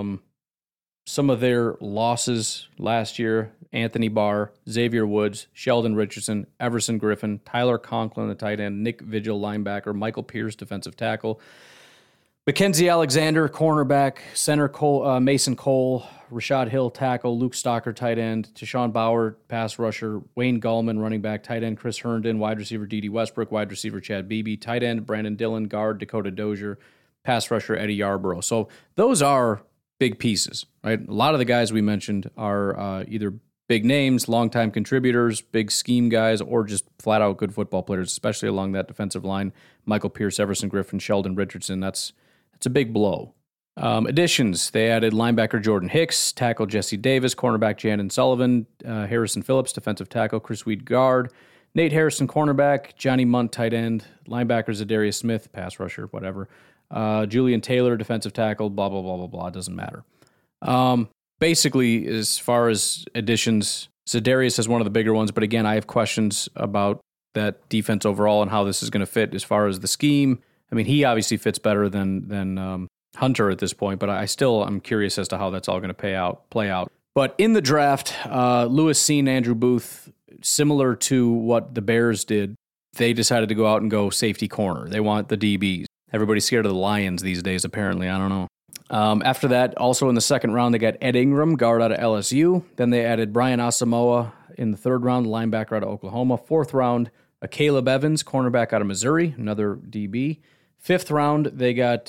Some of their losses last year: Anthony Barr, Xavier Woods, Sheldon Richardson, Everson Griffin, Tyler Conklin, the tight end, Nick Vigil, linebacker, Michael Pierce, defensive tackle, Mackenzie Alexander, cornerback, center Mason Cole, Rashad Hill, tackle, Luke Stocker, tight end, Tashawn Bauer, pass rusher, Wayne Gallman, running back, tight end, Chris Herndon, wide receiver, Dede Westbrook, wide receiver, Chad Beebe, tight end, Brandon Dillon, guard, Dakota Dozier, pass rusher, Eddie Yarborough. So those are big pieces, right? A lot of the guys we mentioned are either big names, longtime contributors, big scheme guys, or just flat-out good football players, especially along that defensive line. Michael Pierce, Everson Griffin, Sheldon Richardson, that's a big blow. Additions, they added linebacker Jordan Hicks, tackle Jesse Davis, cornerback Jandon Sullivan, Harrison Phillips, defensive tackle, Chris Weed, guard, Nate Harrison, cornerback, Johnny Munt, tight end, linebacker Zadarius Smith, pass rusher, whatever, Julian Taylor, defensive tackle, blah, blah, blah, blah, blah, it doesn't matter. Basically, as far as additions, Zadarius is one of the bigger ones, but again, I have questions about that defense overall and how this is going to fit as far as the scheme. I mean, he obviously fits better than Hunter at this point, but I'm curious as to how that's all going to play out. But in the draft, Lewis Cine, Andrew Booth, similar to what the Bears did, they decided to go out and go safety corner. They want the DBs. Everybody's scared of the Lions these days, apparently. I don't know. After that, also in the second round, they got Ed Ingram, guard out of LSU. Then they added Brian Asamoah in the third round, linebacker out of Oklahoma. Fourth round, Caleb Evans, cornerback out of Missouri, another DB. Fifth round, they got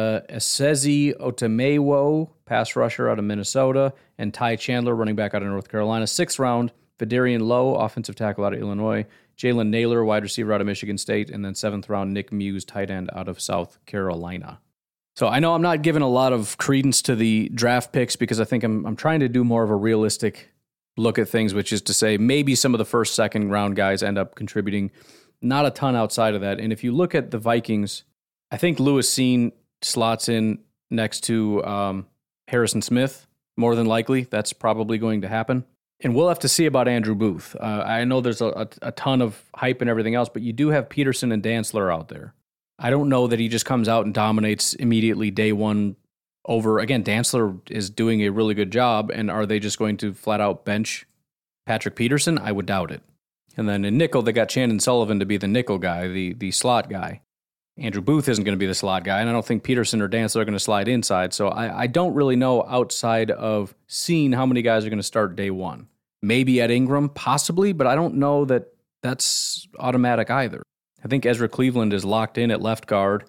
Esezi Otemewo, pass rusher out of Minnesota, and Ty Chandler, running back out of North Carolina. Sixth round, Vidarian Lowe, offensive tackle out of Illinois. Jalen Naylor, wide receiver out of Michigan State. And then seventh round, Nick Muse, tight end out of South Carolina. So I know I'm not giving a lot of credence to the draft picks because I think I'm trying to do more of a realistic look at things, which is to say maybe some of the first, second round guys end up contributing. Not a ton outside of that. And if you look at the Vikings, I think Lewis Cine slots in next to Harrison Smith, more than likely. That's probably going to happen. And we'll have to see about Andrew Booth. I know there's a ton of hype and everything else, but you do have Peterson and Dantzler out there. I don't know that he just comes out and dominates immediately day one over. Again, Dantzler is doing a really good job, and are they just going to flat out bench Patrick Peterson? I would doubt it. And then in nickel, they got Chandon Sullivan to be the nickel guy, the slot guy. Andrew Booth isn't going to be the slot guy, and I don't think Peterson or Dantzler are going to slide inside. So I don't really know outside of seeing how many guys are going to start day one. Maybe Ed Ingram, possibly, but I don't know that that's automatic either. I think Ezra Cleveland is locked in at left guard.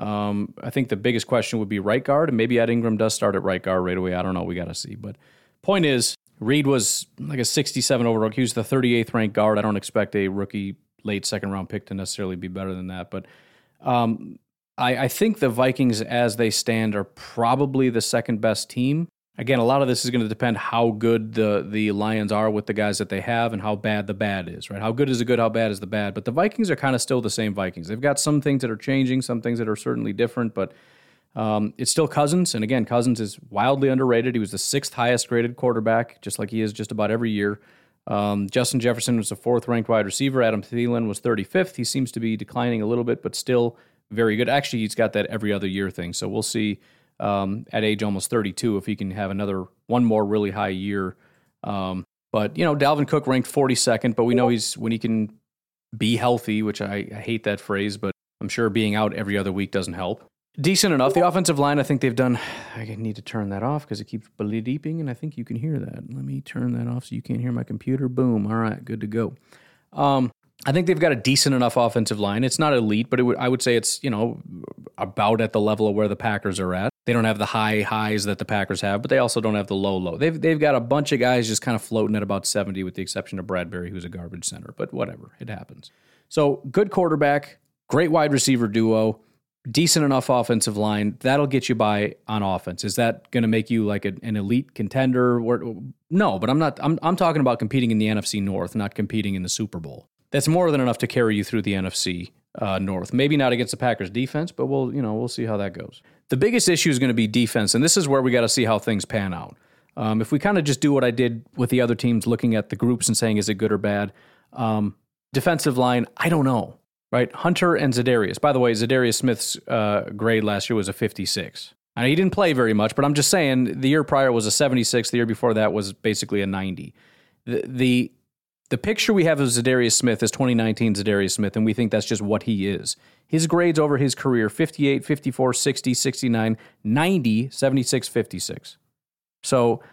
I think the biggest question would be right guard, and maybe Ed Ingram does start at right guard right away. I don't know. We got to see. But point is, Reed was like a 67 overall. He was the 38th ranked guard. I don't expect a rookie late second round pick to necessarily be better than that, but I think the Vikings, as they stand, are probably the second best team. Again, a lot of this is going to depend how good the Lions are with the guys that they have and how bad the bad is, right? How good is the good, how bad is the bad? But the Vikings are kind of still the same Vikings. They've got some things that are changing, some things that are certainly different, but It's still Cousins, and again, Cousins is wildly underrated. He was the 6th highest graded quarterback, just like he is just about every year. Justin Jefferson was the 4th ranked wide receiver. Adam Thielen was 35th. He seems to be declining a little bit, but still very good. Actually, he's got that every other year thing, so we'll see at age almost 32 if he can have one more really high year. But, Dalvin Cook ranked 42nd, but we know when he can be healthy, which I hate that phrase, but I'm sure being out every other week doesn't help. Decent enough. The offensive line, I think they've done... I need to turn that off because it keeps bleeping, and I think you can hear that. Let me turn that off so you can't hear my computer. Boom. All right, good to go. I think they've got a decent enough offensive line. It's not elite, but I would say it's, about at the level of where the Packers are at. They don't have the high highs that the Packers have, but they also don't have the low. They've got a bunch of guys just kind of floating at about 70 with the exception of Bradbury, who's a garbage center, but whatever. It happens. So good quarterback, great wide receiver duo, decent enough offensive line. That'll get you by on offense. Is that going to make you like an elite contender? No, but I'm not. I'm talking about competing in the NFC North, not competing in the Super Bowl. That's more than enough to carry you through the NFC North. Maybe not against the Packers defense, but we'll see how that goes. The biggest issue is going to be defense, and this is where we got to see how things pan out. If we kind of just do what I did with the other teams, looking at the groups and saying, is it good or bad? Defensive line, I don't know, right? Hunter and Zadarius. By the way, Zadarius Smith's grade last year was a 56. I know he didn't play very much, but I'm just saying the year prior was a 76. The year before that was basically a 90. The picture we have of Zadarius Smith is 2019 Zadarius Smith, and we think that's just what he is. His grades over his career, 58, 54, 60, 69, 90, 76, 56. So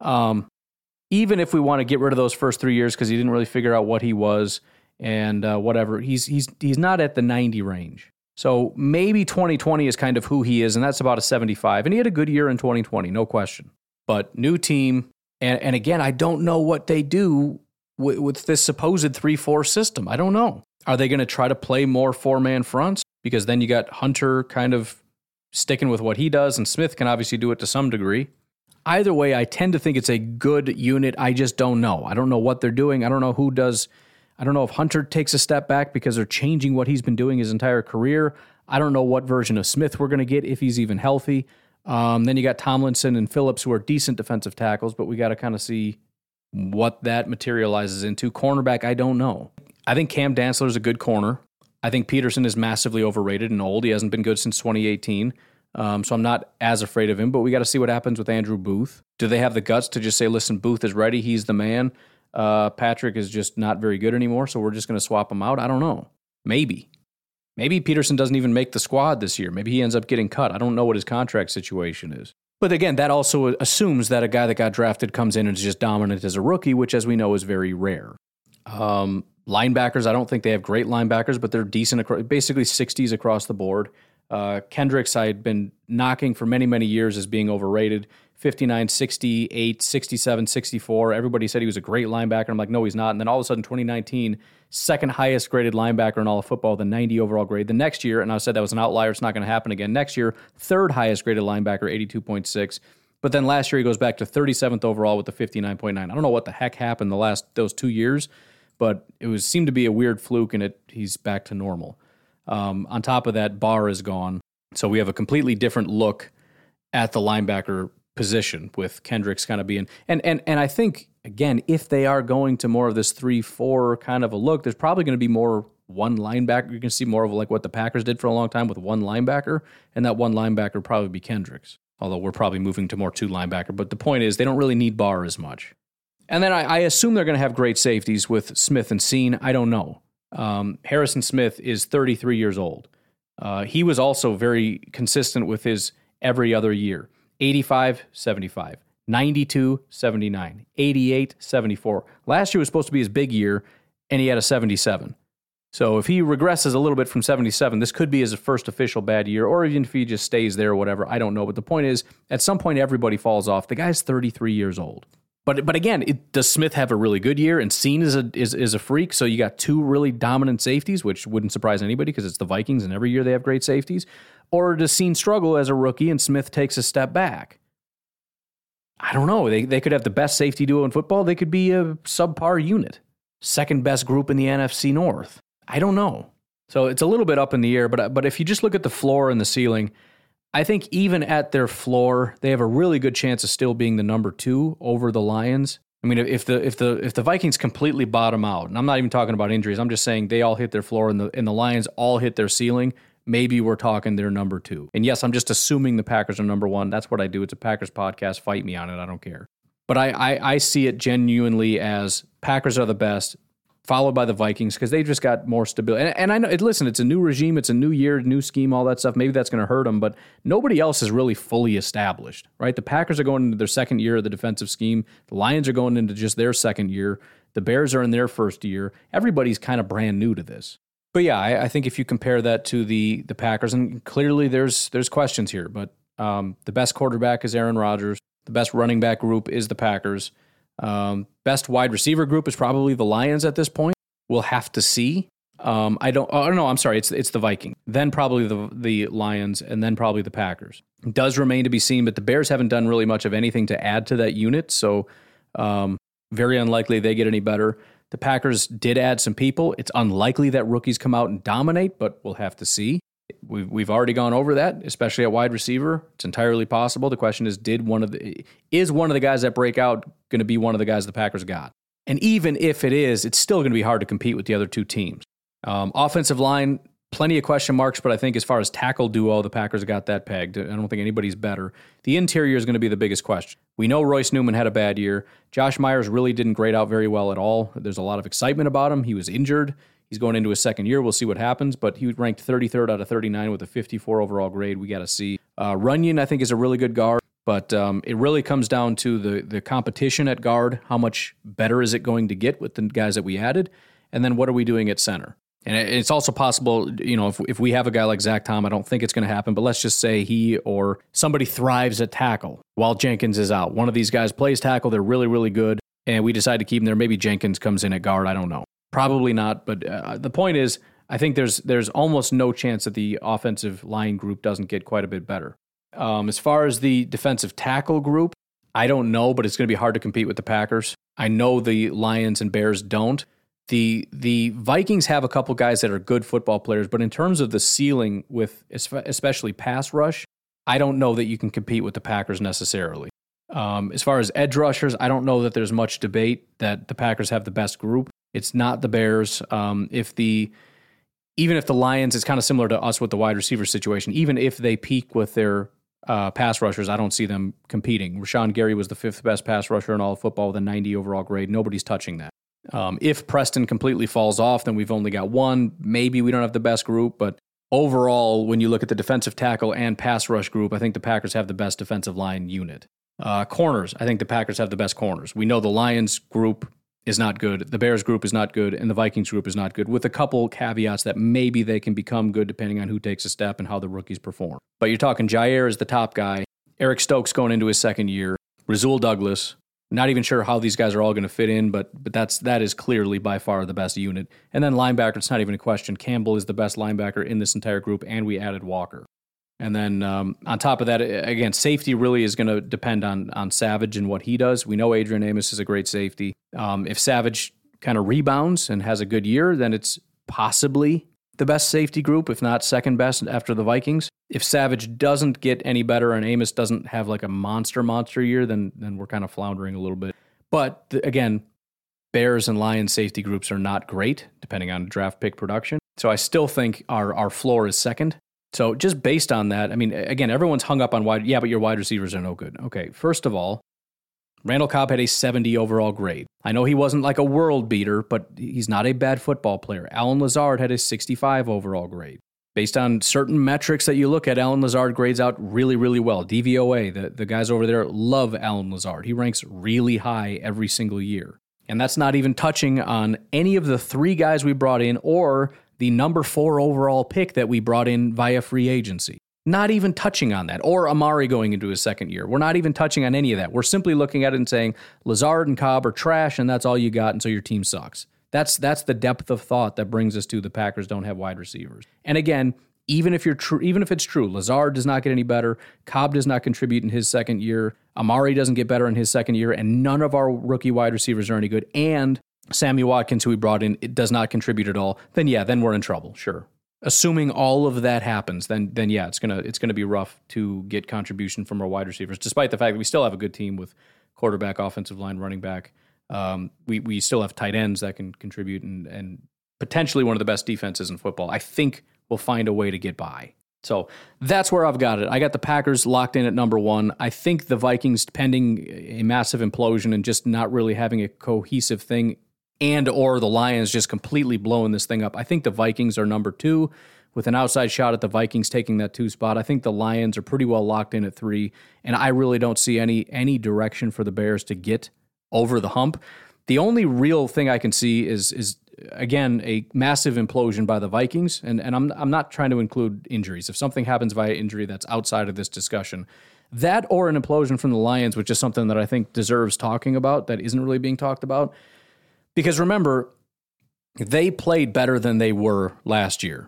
even if we want to get rid of those first 3 years because he didn't really figure out what he was and whatever, he's not at the 90 range. So maybe 2020 is kind of who he is, and that's about a 75. And he had a good year in 2020, no question. But new team, and again, I don't know what they do with this supposed 3-4 system. I don't know. Are they going to try to play more 4-man fronts? Because then you got Hunter kind of sticking with what he does, and Smith can obviously do it to some degree. Either way, I tend to think it's a good unit. I just don't know. I don't know what they're doing. I don't know who does. I don't know if Hunter takes a step back because they're changing what he's been doing his entire career. I don't know what version of Smith we're going to get if he's even healthy. Then you got Tomlinson and Phillips, who are decent defensive tackles, but we got to kind of see what that materializes into. Cornerback, I don't know. I think Cam Dantzler is a good corner. I think Peterson is massively overrated and old. He hasn't been good since 2018. So I'm not as afraid of him, but we got to see what happens with Andrew Booth. Do they have the guts to just say, listen, Booth is ready, he's the man. Patrick is just not very good anymore, so we're just going to swap him out? I don't know. Maybe Peterson doesn't even make the squad this year. Maybe he ends up getting cut. I don't know what his contract situation is. But again, that also assumes that a guy that got drafted comes in and is just dominant as a rookie, which, as we know, is very rare. Linebackers, I don't think they have great linebackers, but they're decent, basically 60s across the board. Kendricks, I had been knocking for many, many years as being overrated. 59, 68, 67, 64. Everybody said he was a great linebacker. I'm like, no, he's not. And then all of a sudden, 2019, second highest graded linebacker in all of football, the 90 overall grade. The next year, and I said that was an outlier, it's not going to happen again. Next year, third highest graded linebacker, 82.6. But then last year, he goes back to 37th overall with the 59.9. I don't know what the heck happened those 2 years, but it seemed to be a weird fluke, and he's back to normal. On top of that, Barr is gone. So we have a completely different look at the linebacker position with Kendricks kind of being, and I think, again, if they are going to more of this 3-4 kind of a look, there's probably going to be more one linebacker. You can see more of like what the Packers did for a long time with one linebacker, and that one linebacker would probably be Kendricks, although we're probably moving to more two linebacker. But the point is, they don't really need Barr as much. And then I assume they're going to have great safeties with Smith and Seen. I don't know. Harrison Smith is 33 years old. He was also very consistent with his every other year. 85, 75, 92, 79, 88, 74. Last year was supposed to be his big year, and he had a 77. So if he regresses a little bit from 77, this could be his first official bad year, or even if he just stays there or whatever, I don't know. But the point is, at some point, everybody falls off. The guy's 33 years old. But again, does Smith have a really good year? And Seen is a freak, so you got two really dominant safeties, which wouldn't surprise anybody because it's the Vikings, and every year they have great safeties. Or does Seen struggle as a rookie and Smith takes a step back? I don't know. They could have the best safety duo in football. They could be a subpar unit. Second best group in the NFC North. I don't know. So it's a little bit up in the air, but if you just look at the floor and the ceiling, I think even at their floor, they have a really good chance of still being the number 2 over the Lions. I mean, if the Vikings completely bottom out, and I'm not even talking about injuries, I'm just saying they all hit their floor and the Lions all hit their ceiling, maybe we're talking they're number 2. And yes, I'm just assuming the Packers are number 1. That's what I do. It's a Packers podcast. Fight me on it. I don't care. But I see it genuinely as Packers are the best, followed by the Vikings, because they just got more stability. And I know, listen, it's a new regime, it's a new year, new scheme, all that stuff. Maybe that's going to hurt them, but nobody else is really fully established, right? The Packers are going into their second year of the defensive scheme. The Lions are going into just their second year. The Bears are in their first year. Everybody's kind of brand new to this. But yeah, I think if you compare that to the Packers, and clearly there's questions here, but the best quarterback is Aaron Rodgers. The best running back group is the Packers. Best wide receiver group is probably the Lions at this point. We'll have to see. I'm sorry. It's the Vikings. Then probably the Lions, and then probably the Packers. It does remain to be seen, but the Bears haven't done really much of anything to add to that unit, so very unlikely they get any better. The Packers did add some people. It's unlikely that rookies come out and dominate, but we'll have to see. We've already gone over that, especially at wide receiver. It's entirely possible. The question is, is one of the guys that break out going to be one of the guys the Packers got? And even if it is, it's still going to be hard to compete with the other two teams. Offensive line, plenty of question marks, but I think as far as tackle duo, the Packers got that pegged. I don't think anybody's better. The interior is going to be the biggest question. We know Royce Newman had a bad year. Josh Myers really didn't grade out very well at all. There's a lot of excitement about him. He was injured. He's going into his second year. We'll see what happens, but he ranked 33rd out of 39 with a 54 overall grade. We got to see. Runyon, I think, is a really good guard, but it really comes down to the competition at guard. How much better is it going to get with the guys that we added? And then what are we doing at center? And it's also possible, if we have a guy like Zach Tom, I don't think it's going to happen, but let's just say he or somebody thrives at tackle while Jenkins is out. One of these guys plays tackle. They're really, really good, and we decide to keep him there. Maybe Jenkins comes in at guard. I don't know. Probably not, but the point is, I think there's almost no chance that the offensive line group doesn't get quite a bit better. As far as the defensive tackle group, I don't know, but it's going to be hard to compete with the Packers. I know the Lions and Bears don't. The Vikings have a couple guys that are good football players, but in terms of the ceiling with especially pass rush, I don't know that you can compete with the Packers necessarily. As far as edge rushers, I don't know that there's much debate that the Packers have the best group. It's not the Bears. Even if the Lions, it's kind of similar to us with the wide receiver situation. Even if they peak with their pass rushers, I don't see them competing. Rashawn Gary was the 5th best pass rusher in all of football with a 90 overall grade. Nobody's touching that. If Preston completely falls off, then we've only got one. Maybe we don't have the best group, but overall, when you look at the defensive tackle and pass rush group, I think the Packers have the best defensive line unit. Corners, I think the Packers have the best corners. We know the Lions group is not good, the Bears group is not good, and the Vikings group is not good, with a couple caveats that maybe they can become good depending on who takes a step and how the rookies perform. But you're talking Jair is the top guy, Eric Stokes going into his second year, Rasul Douglas. Not even sure how these guys are all going to fit in, but that is clearly by far the best unit. And then linebacker, it's not even a question. Campbell is the best linebacker in this entire group, and we added Walker. And then on top of that, again, safety really is going to depend on Savage and what he does. We know Adrian Amos is a great safety. If Savage kind of rebounds and has a good year, then it's possibly the best safety group, if not second best after the Vikings. If Savage doesn't get any better and Amos doesn't have like a monster year, then we're kind of floundering a little bit. But again, Bears and Lions safety groups are not great, depending on draft pick production. So I still think our floor is second. So just based on that, I mean, again, everyone's hung up on but your wide receivers are no good. Okay, first of all, Randall Cobb had a 70 overall grade. I know he wasn't like a world beater, but he's not a bad football player. Allen Lazard had a 65 overall grade. Based on certain metrics that you look at, Allen Lazard grades out really, really well. DVOA, the guys over there love Allen Lazard. He ranks really high every single year. And that's not even touching on any of the 3 guys we brought in or the number 4 overall pick that we brought in via free agency. Not even touching on that. Or Amari going into his second year. We're not even touching on any of that. We're simply looking at it and saying, Lazard and Cobb are trash, and that's all you got, and so your team sucks. That's the depth of thought that brings us to the Packers don't have wide receivers. And again, even if it's true, Lazard does not get any better, Cobb does not contribute in his second year, Amari doesn't get better in his second year, and none of our rookie wide receivers are any good, and Sammy Watkins, who we brought in, it does not contribute at all, then we're in trouble, sure. assuming all of that happens, then yeah, it's gonna be rough to get contribution from our wide receivers, despite the fact that we still have a good team with quarterback, offensive line, running back. We still have tight ends that can contribute and potentially one of the best defenses in football. I think we'll find a way to get by. So that's where I've got it. I got the Packers locked in at number 1. I think the Vikings, pending a massive implosion and just not really having a cohesive thing, and or the Lions just completely blowing this thing up, I think the Vikings are number 2 with an outside shot at the Vikings taking that 2 spot. I think the Lions are pretty well locked in at 3, and I really don't see any direction for the Bears to get over the hump. The only real thing I can see is again, a massive implosion by the Vikings, and I'm not trying to include injuries. If something happens via injury that's outside of this discussion, that or an implosion from the Lions, which is something that I think deserves talking about, that isn't really being talked about. Because remember, they played better than they were last year.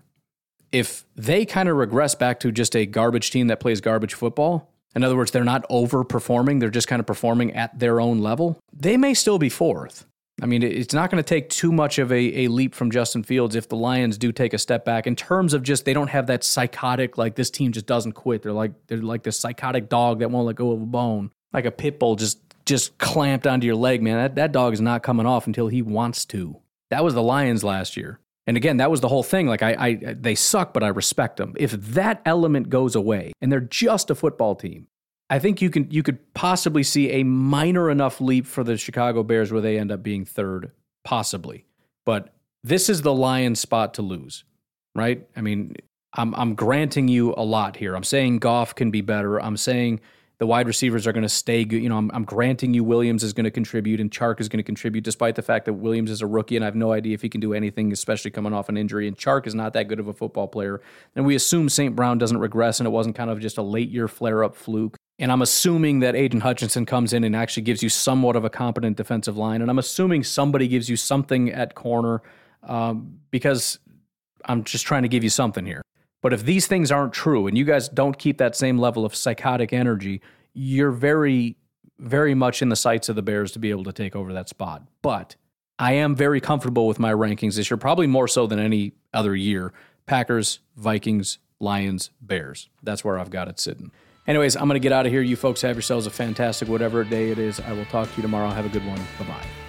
If they kind of regress back to just a garbage team that plays garbage football, in other words, they're not overperforming, they're just kind of performing at their own level, they may still be 4th. I mean, it's not going to take too much of a leap from Justin Fields if the Lions do take a step back in terms of just they don't have that psychotic, like this team just doesn't quit. They're like this psychotic dog that won't let go of a bone, like a pit bull just clamped onto your leg, man. That dog is not coming off until he wants to. That was the Lions last year. And again, that was the whole thing. Like they suck, but I respect them. If that element goes away and they're just a football team, I think you could possibly see a minor enough leap for the Chicago Bears where they end up being 3rd, possibly. But this is the Lions' spot to lose, right? I mean, I'm granting you a lot here. I'm saying Goff can be better. I'm saying the wide receivers are going to stay good. You know, I'm granting you Williams is going to contribute and Chark is going to contribute, despite the fact that Williams is a rookie and I have no idea if he can do anything, especially coming off an injury. And Chark is not that good of a football player. And we assume St. Brown doesn't regress and it wasn't kind of just a late-year flare-up fluke. And I'm assuming that Aiden Hutchinson comes in and actually gives you somewhat of a competent defensive line. And I'm assuming somebody gives you something at corner because I'm just trying to give you something here. But if these things aren't true and you guys don't keep that same level of psychotic energy, you're very, very much in the sights of the Bears to be able to take over that spot. But I am very comfortable with my rankings this year, probably more so than any other year. Packers, Vikings, Lions, Bears. That's where I've got it sitting. Anyways, I'm going to get out of here. You folks have yourselves a fantastic whatever day it is. I will talk to you tomorrow. Have a good one. Bye-bye.